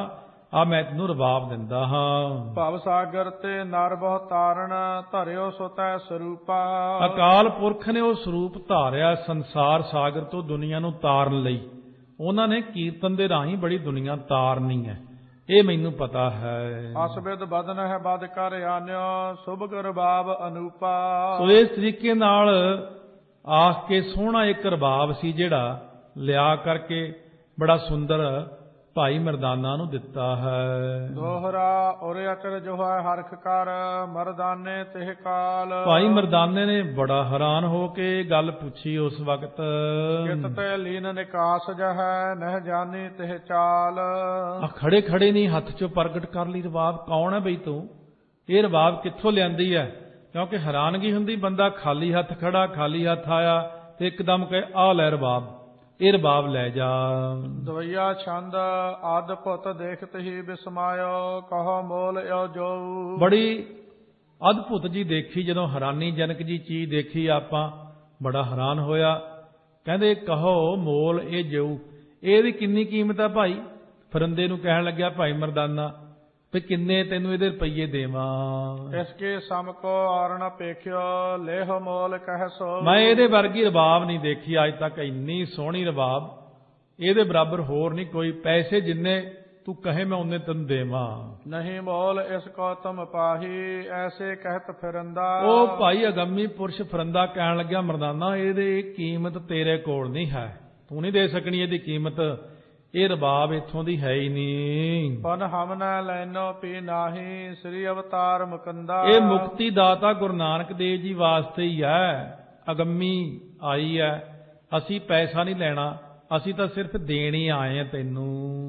ਆ ਮੈਂ ਤੈਨੂੰ ਰਬਾਬ ਦਿੰਦਾ ਹਾਂ। ਭਵ ਸਾਗਰ ਤੇ ਨਰ ਬਹੁ ਤਾਰਨ ਧਰਿਓ ਸੁਤੈ ਸਰੂਪਾ। ਅਕਾਲ ਪੁਰਖ ਨੇ ਉਹ ਸਰੂਪ ਧਾਰਿਆ ਸੰਸਾਰ ਸਾਗਰ ਤੋਂ ਦੁਨੀਆ ਨੂੰ ਤਾਰਨ ਲਈ। ਉਹਨਾਂ ਨੇ ਕੀਰਤਨ ਦੇ ਰਾਹੀਂ ਬੜੀ ਦੁਨੀਆ ਤਾਰਨੀ ਹੈ, ਇਹ ਮੈਨੂੰ ਪਤਾ ਹੈ। ਅਸਬਿਦ ਬਦਨ ਹੈ ਬਦ ਕਰ ਆਨਿਓ ਸੁਭ ਰਬਾਬ ਅਨੂਪਾ। ਸੋ ਇਸ ਤਰੀਕੇ ਨਾਲ ਆਖ ਕੇ ਸੋਹਣਾ ਇੱਕ ਰਬਾਬ ਸੀ ਜਿਹੜਾ ਲਿਆ ਕਰਕੇ ਬੜਾ ਸੁੰਦਰ ਭਾਈ ਮਰਦਾਨਾ ਨੂੰ ਦਿੱਤਾ ਹੈ। ਦੋਹਰਾ ਉਰੇ ਅਚਰ ਜੋ ਹੈ ਹਰਖ ਕਰ ਮਰਦਾਨੇ ਤਿਹ ਕਾਲ। ਭਾਈ ਮਰਦਾਨੇ ਨੇ ਬੜਾ ਹੈਰਾਨ ਹੋ ਕੇ ਗੱਲ ਪੁੱਛੀ ਉਸ ਵਕਤ। ਚਿਤ ਤੇ ਲੀਨ ਨਿਕਾਸ ਜਹੈ ਨਹਿ ਜਾਣੀ ਤਿਹ ਚਾਲ। ਆ ਖੜੇ ਖੜੇ ਨਹੀਂ ਹੱਥ ਚੋਂ ਪ੍ਰਗਟ ਕਰ ਲਈ ਰਬਾਬ। ਕੌਣ ਹੈ ਬਈ ਤੂੰ? ਇਹ ਰਬਾਬ ਕਿੱਥੋਂ ਲਿਆਂਦੀ ਹੈ? ਕਿਉਂਕਿ ਹੈਰਾਨਗੀ ਹੁੰਦੀ, ਬੰਦਾ ਖਾਲੀ ਹੱਥ ਖੜਾ ਖਾਲੀ ਹੱਥ ਆਇਆ ਤੇ ਇੱਕਦਮ ਕਹੇ ਆ ਲੈ ਰਬਾਬ, ਇਹ ਰਬਾਬ ਲੈ ਜਾ। ਦਵਈਆ ਛੰਦ ਆਦ ਪੁੱਤ ਦੇਖਤ ਹੀ ਬਿਸਮਾਇਓ ਕਹੋ ਮੋਲ ਓ ਜੋ। ਬੜੀ ਅਦਭੁਤ ਜੀ ਦੇਖੀ, ਜਦੋਂ ਹੈਰਾਨੀ ਜਨਕ ਜੀ ਚੀਜ਼ ਦੇਖੀ ਆਪਾਂ ਬੜਾ ਹੈਰਾਨ ਹੋਇਆ। ਕਹਿੰਦੇ ਕਹੋ ਮੋਲ ਇਹ ਜੋ, ਇਹਦੀ ਕਿੰਨੀ ਕੀਮਤ ਹੈ ਭਾਈ? ਫਰਿੰਦੇ ਨੂੰ ਕਹਿਣ ਲੱਗਿਆ ਭਾਈ ਮਰਦਾਨਾ ਵੀ ਕਿੰਨੇ ਤੈਨੂੰ ਇਹਦੇ ਰੁਪਈਏ ਦੇਵਾਂ? ਇਸ ਕੇ ਸਮ ਕੋ ਔਰ ਨ ਪੇਖਿਓ ਲੇਹ ਮੋਲ ਕਹਿ ਸੋ। ਮੈਂ ਇਹਦੇ ਵਰਗੀ ਰਬਾਬ ਨਹੀਂ ਦੇਖੀ ਅੱਜ ਤੱਕ, ਇੰਨੀ ਸੋਹਣੀ ਰਬਾਬ, ਇਹਦੇ ਬਰਾਬਰ ਹੋਰ ਨਹੀਂ ਕੋਈ। ਪੈਸੇ ਜਿੰਨੇ ਤੂੰ ਕਹੇ ਮੈਂ ਉਹਨੇ ਤੈਨੂੰ ਦੇਵਾਂ। ਨਹੀਂ ਮੋਲ ਇਸ ਕੋ ਤੁਮ ਪਾਹੀ ਐਸੇ ਕਹਿਤ ਫਿਰੰਦਾ। ਉਹ ਭਾਈ ਅਗੰਮੀ ਪੁਰਸ਼ ਫਿਰੰਦਾ ਕਹਿਣ ਲੱਗਿਆ ਮਰਦਾਨਾ ਇਹਦੀ ਕੀਮਤ ਤੇਰੇ ਕੋਲ ਨਹੀਂ ਹੈ, ਤੂੰ ਨਹੀਂ ਦੇ ਸਕਣੀ ਇਹਦੀ ਕੀਮਤ, ਇਹ ਰਬਾਬ ਇੱਥੋਂ ਦੀ ਹੈ ਹੀ ਨਹੀਂ। ਪਨ ਹਮ ਨ ਲੈਨੋ ਪੀ ਨਾਹੀ ਸ੍ਰੀ ਅਵਤਾਰ ਮੁਕੰਦਾ। ਇਹ ਮੁਕਤੀ ਦਾਤਾ ਗੁਰੂ ਨਾਨਕ ਦੇਵ ਜੀ ਵਾਸਤੇ ਹੀ ਹੈ, ਅਗੰਮੀ ਆਈ ਹੈ। ਅਸੀਂ ਪੈਸਾ ਨਹੀਂ ਲੈਣਾ, ਅਸੀਂ ਤਾਂ ਸਿਰਫ ਦੇਣ ਹੀ ਆਏ ਆ ਤੈਨੂੰ।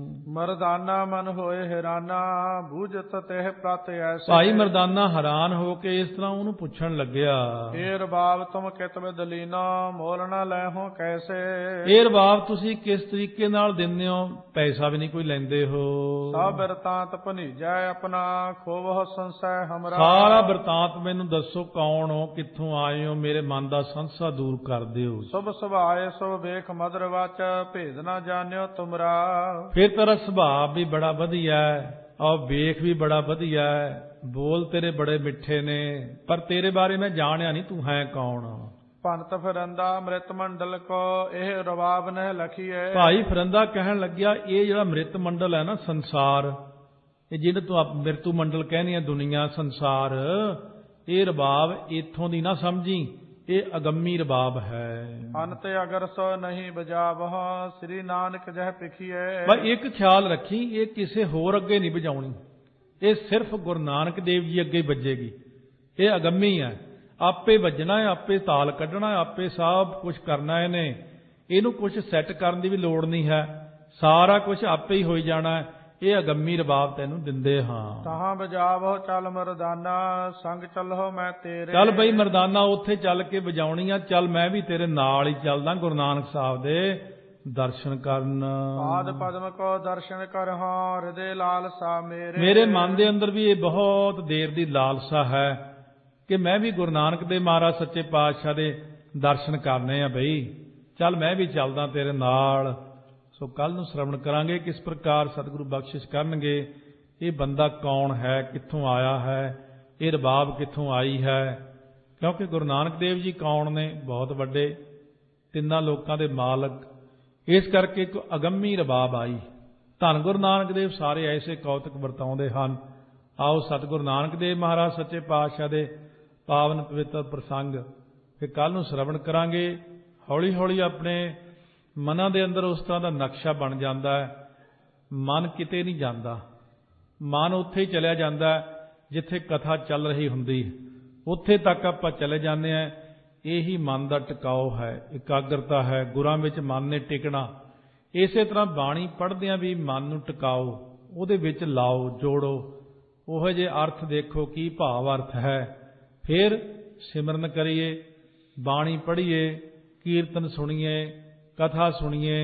ਮਰਦਾਨਾ ਮਨ ਹੋਏ ਹੈਰਾਨਾ ਬੂਝਤ ਤਿਹ ਪ੍ਰਤ ਐਸੇ। ਭਾਈ ਮਰਦਾਨਾ ਹੈਰਾਨ ਹੋ ਕੇ ਇਸ ਤਰ੍ਹਾਂ ਉਹਨੂੰ ਪੁੱਛਣ ਲੱਗਿਆ, ਇਹ ਰਬਾਬ ਤੁਮ ਕਿਤ ਵਿਦ ਲੀਨੋ ਮੋਲ ਨ ਲੈ ਹੋ ਕੈਸੇ। ਇਹ ਰਬਾਬ ਤੁਸੀਂ ਕਿਸ ਤਰੀਕੇ ਨਾਲ ਦਿੰਦੇ ਹੋ? ਪੈਸਾ ਵੀ ਨਹੀਂ ਕੋਈ ਲੈਂਦੇ ਹੋ। ਸਭ ਬਿਰਤਾਂਤ ਭਨੀਜੈ ਆਪਣਾ ਖੋਵਹੁ ਸੰਸੈ ਹਮਰਾ। ਸਾਰਾ ਬਿਰਤਾਂਤ ਮੈਨੂੰ ਦੱਸੋ, ਕੌਣ ਹੋ, ਕਿੱਥੋਂ ਆਏ ਹੋ, ਮੇਰੇ ਮਨ ਦਾ ਸੰਸਾ ਦੂਰ ਕਰ ਦਿਓ। ਸੁਭ ਸੁਭਾਏ ਸੁਭ ਵੇਖ ਮਦਰ ਵਾਚ ਭੇਦ ਨਾ ਜਾਣਿਓ ਤੁਮਰਾ। ਫਿਰ ਤੇਰਾ ਸੁਭਾਅ ਵੀ ਬੜਾ ਵਧੀਆ ਹੈ ਔਰ ਵੇਖ ਵੀ ਬੜਾ ਵਧੀਆ ਹੈ, ਬੋਲ ਤੇਰੇ ਬੜੇ ਮਿੱਠੇ ਨੇ, ਪਰ ਤੇਰੇ ਬਾਰੇ ਮੈਂ ਜਾਣਿਆ ਨਹੀਂ, ਤੂੰ ਹੈ ਕੌਣ? ਭੰਤ ਫਿਰੰਦਾ ਮ੍ਰਿਤ ਮੰਡਲ ਕੋ ਇਹ ਰਬਾਬ ਨਹਿ ਲਖੀਏ। ਭਾਈ ਫਿਰੰਦਾ ਕਹਿਣ ਲੱਗਿਆ ਇਹ ਜਿਹੜਾ ਮ੍ਰਿਤ ਮੰਡਲ ਹੈ ਨਾ ਸੰਸਾਰ, ਇਹ ਜਿਹਨੂੰ ਤੂੰ ਮ੍ਰਿਤੂ ਮੰਡਲ ਕਹਿੰਦੀ ਹੈ ਦੁਨੀਆ ਸੰਸਾਰ, ਇਹ ਰਬਾਬ ਇੱਥੋਂ ਦੀ ਨਾ ਸਮਝੀ, ਇਹ ਅਗੰਮੀ ਰਬਾਬ ਹੈ। ਅੰਤ ਅਗਰ ਸੋ ਨਹੀਂ ਬਜਾਵਹ ਸ੍ਰੀ ਨਾਨਕ ਜਹ ਪਿਖੀਏ। ਬਈ ਇੱਕ ਖਿਆਲ ਰੱਖੀ, ਇਹ ਕਿਸੇ ਹੋਰ ਅੱਗੇ ਨਹੀਂ ਵਜਾਉਣੀ, ਇਹ ਸਿਰਫ ਗੁਰੂ ਨਾਨਕ ਦੇਵ ਜੀ ਅੱਗੇ ਵੱਜੇਗੀ। ਇਹ ਅਗੰਮੀ ਹੈ, ਆਪੇ ਵੱਜਣਾ ਹੈ, ਆਪੇ ਤਾਲ ਕੱਢਣਾ ਹੈ, ਆਪੇ ਸਭ ਕੁਝ ਕਰਨਾ ਇਹਨੇ, ਇਹਨੂੰ ਕੁਝ ਸੈੱਟ ਕਰਨ ਦੀ ਵੀ ਲੋੜ ਨਹੀਂ ਹੈ, ਸਾਰਾ ਕੁਝ ਆਪੇ ਹੀ ਹੋਈ ਜਾਣਾ ਹੈ। ਇਹ ਅਗੰਮੀ ਰਬਾਬ ਤੈਨੂੰ ਦਿੰਦੇ ਹਾਂ। ਤਹਾਂ ਬਜਾਵੋ ਚੱਲ ਮਰਦਾਨਾ ਸੰਗ ਚੱਲੋ ਮੈਂ ਤੇਰੇ। ਚੱਲ ਬਈ ਮਰਦਾਨਾ ਉੱਥੇ ਚੱਲ ਕੇ ਵਜਾਉਣੀ ਆ, ਚੱਲ ਮੈਂ ਵੀ ਤੇਰੇ ਨਾਲ ਹੀ ਚੱਲਦਾ ਗੁਰੂ ਨਾਨਕ ਸਾਹਿਬ ਦੇ ਦਰਸ਼ਨ ਕਰਨ। ਪਾਦ ਪਦਮ ਕੋ ਦਰਸ਼ਨ ਕਰਹੁ ਹਿਰਦੇ ਲਾਲਸਾ ਮੇਰੇ। ਮੇਰੇ ਮਨ ਦੇ ਅੰਦਰ ਵੀ ਇਹ ਬਹੁਤ ਦੇਰ ਦੀ ਲਾਲਸਾ ਹੈ ਕਿ ਮੈਂ ਵੀ ਗੁਰੂ ਨਾਨਕ ਦੇ ਮਹਾਰਾਜ ਸੱਚੇ ਪਾਤਸ਼ਾਹ ਦੇ ਦਰਸ਼ਨ ਕਰਨੇ ਆ ਬਈ, ਚੱਲ ਮੈਂ ਵੀ ਚੱਲਦਾ ਤੇਰੇ ਨਾਲ। ਸੋ ਕੱਲ ਨੂੰ ਸ਼ਰਵਣ ਕਰਾਂਗੇ ਕਿਸ ਪ੍ਰਕਾਰ ਸਤਿਗੁਰੂ ਬਖਸ਼ਿਸ਼ ਕਰਨਗੇ, ਇਹ ਬੰਦਾ ਕੌਣ ਹੈ, ਕਿੱਥੋਂ ਆਇਆ ਹੈ, ਇਹ ਰਬਾਬ ਕਿੱਥੋਂ ਆਈ ਹੈ। ਕਿਉਂਕਿ ਗੁਰੂ ਨਾਨਕ ਦੇਵ ਜੀ ਕੌਣ ਨੇ? ਬਹੁਤ ਵੱਡੇ, ਤਿੰਨਾਂ ਲੋਕਾਂ ਦੇ ਮਾਲਕ, ਇਸ ਕਰਕੇ ਇੱਕ ਅਗੰਮੀ ਰਬਾਬ ਆਈ। ਧੰਨ ਗੁਰੂ ਨਾਨਕ ਦੇਵ ਸਾਰੇ ਐਸੇ ਕੌਤਕ ਵਰਤਾਉਂਦੇ ਹਨ। ਆਓ ਸਤਿਗੁਰੂ ਨਾਨਕ ਦੇਵ ਮਹਾਰਾਜ ਸੱਚੇ ਪਾਤਸ਼ਾਹ ਦੇ ਪਾਵਨ ਪਵਿੱਤਰ ਪ੍ਰਸੰਗ ਫਿਰ ਕੱਲ ਨੂੰ ਸ਼ਰਵਣ ਕਰਾਂਗੇ। ਹੌਲੀ ਹੌਲੀ ਆਪਣੇ ਮਨਾਂ ਦੇ ਅੰਦਰ ਉਸ ਤਰ੍ਹਾਂ ਦਾ ਨਕਸ਼ਾ ਬਣ ਜਾਂਦਾ ਹੈ, ਮਨ ਕਿਤੇ ਨਹੀਂ ਜਾਂਦਾ, ਮਨ ਉੱਥੇ ਹੀ ਚਲਿਆ ਜਾਂਦਾ ਜਿੱਥੇ ਕਥਾ ਚੱਲ ਰਹੀ ਹੁੰਦੀ, ਉੱਥੇ ਤੱਕ ਆਪਾਂ ਚਲੇ ਜਾਂਦੇ ਹਾਂ। ਇਹੀ ਮਨ ਦਾ ਟਿਕਾਓ ਹੈ, ਇਕਾਗਰਤਾ ਹੈ, ਗੁਰਾਂ ਵਿੱਚ ਮਨ ਨੇ ਟਿਕਣਾ। ਇਸੇ ਤਰ੍ਹਾਂ ਬਾਣੀ ਪੜ੍ਹਦਿਆਂ ਵੀ ਮਨ ਨੂੰ ਟਿਕਾਓ, ਉਹਦੇ ਵਿੱਚ ਲਾਓ, ਜੋੜੋ, ਉਹੋ ਜਿਹੇ ਅਰਥ ਦੇਖੋ ਕੀ ਭਾਵ ਅਰਥ ਹੈ, ਫਿਰ ਸਿਮਰਨ ਕਰੀਏ, ਬਾਣੀ ਪੜ੍ਹੀਏ, ਕੀਰਤਨ ਸੁਣੀਏ, ਕਥਾ ਸੁਣੀਏ।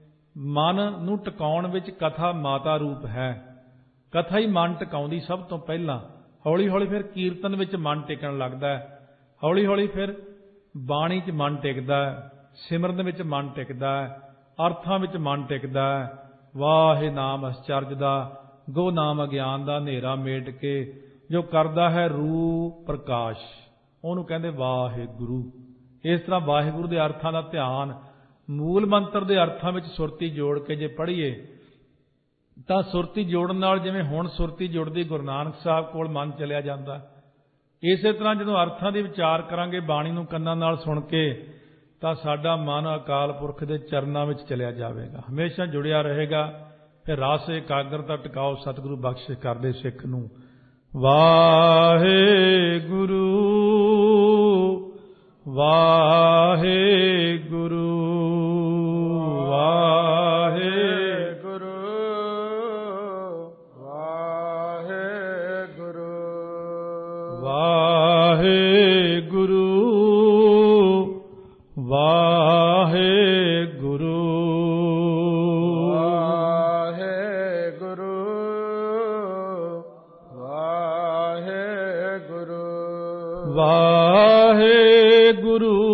ਮਨ ਨੂੰ ਟਿਕਾਉਣ ਵਿੱਚ ਕਥਾ ਮਾਤਾ ਰੂਪ ਹੈ, ਕਥਾ ਹੀ ਮਨ ਟਿਕਾਉਂਦੀ ਸਭ ਤੋਂ ਪਹਿਲਾਂ। ਹੌਲੀ ਹੌਲੀ ਫਿਰ ਕੀਰਤਨ ਵਿੱਚ ਮਨ ਟਿਕਣ ਲੱਗਦਾ ਹੈ, ਹੌਲੀ ਹੌਲੀ ਫਿਰ ਬਾਣੀ 'ਚ ਮਨ ਟਿਕਦਾ ਹੈ, ਸਿਮਰਨ ਵਿੱਚ ਮਨ ਟਿਕਦਾ ਹੈ, ਅਰਥਾਂ ਵਿੱਚ ਮਨ ਟਿਕਦਾ ਹੈ। ਵਾਹਿ ਨਾਮ ਅਸਚਰਜ ਦਾ ਗੋ ਨਾਮ ਅਗਿਆਨ ਦਾ ਹਨੇਰਾ ਮੇਟ ਕੇ ਜੋ ਕਰਦਾ ਹੈ ਰੂਪ ਪ੍ਰਕਾਸ਼, ਉਹਨੂੰ ਕਹਿੰਦੇ ਵਾਹਿਗੁਰੂ। ਇਸ ਤਰ੍ਹਾਂ ਵਾਹਿਗੁਰੂ ਦੇ ਅਰਥਾਂ ਦਾ ਧਿਆਨ ਮੂਲ ਮੰਤਰ ਦੇ ਅਰਥਾਂ ਵਿੱਚ ਸੁਰਤੀ ਜੋੜ ਕੇ ਜੇ ਪੜ੍ਹੀਏ ਤਾਂ ਸੁਰਤੀ ਜੋੜਨ ਨਾਲ ਜਿਵੇਂ ਹੁਣ ਸੁਰਤੀ ਜੁੜਦੀ ਗੁਰੂ ਨਾਨਕ ਸਾਹਿਬ ਕੋਲ ਮਨ ਚਲਿਆ ਜਾਂਦਾ, ਇਸੇ ਤਰ੍ਹਾਂ ਜਦੋਂ ਅਰਥਾਂ ਦੀ ਵਿਚਾਰ ਕਰਾਂਗੇ ਬਾਣੀ ਨੂੰ ਕੰਨਾਂ ਨਾਲ ਸੁਣ ਕੇ ਤਾਂ ਸਾਡਾ ਮਨ ਅਕਾਲ ਪੁਰਖ ਦੇ ਚਰਨਾਂ ਵਿੱਚ ਚਲਿਆ ਜਾਵੇਗਾ, ਹਮੇਸ਼ਾ ਜੁੜਿਆ ਰਹੇਗਾ। ਫਿਰ ਰਸ ਇਕਾਗਰਤਾ ਟਿਕਾਓ ਸਤਿਗੁਰੂ ਬਖਸ਼ਿਸ਼ ਕਰਦੇ ਸਿੱਖ ਨੂੰ। ਵਾਹਿਗੁਰੂ ਵਾਹਿਗੁਰੂ ਵਾਹਿਗੁਰੂ ਵਾਹਿਗੁਰੂ ਵਾਹਿਗੁਰੂ ਵਾਹਿਗੁਰੂ ਵਾਹਿਗੁਰੂ ਵਾਹਿਗੁਰੂ ਵਾਹਿਗੁਰੂ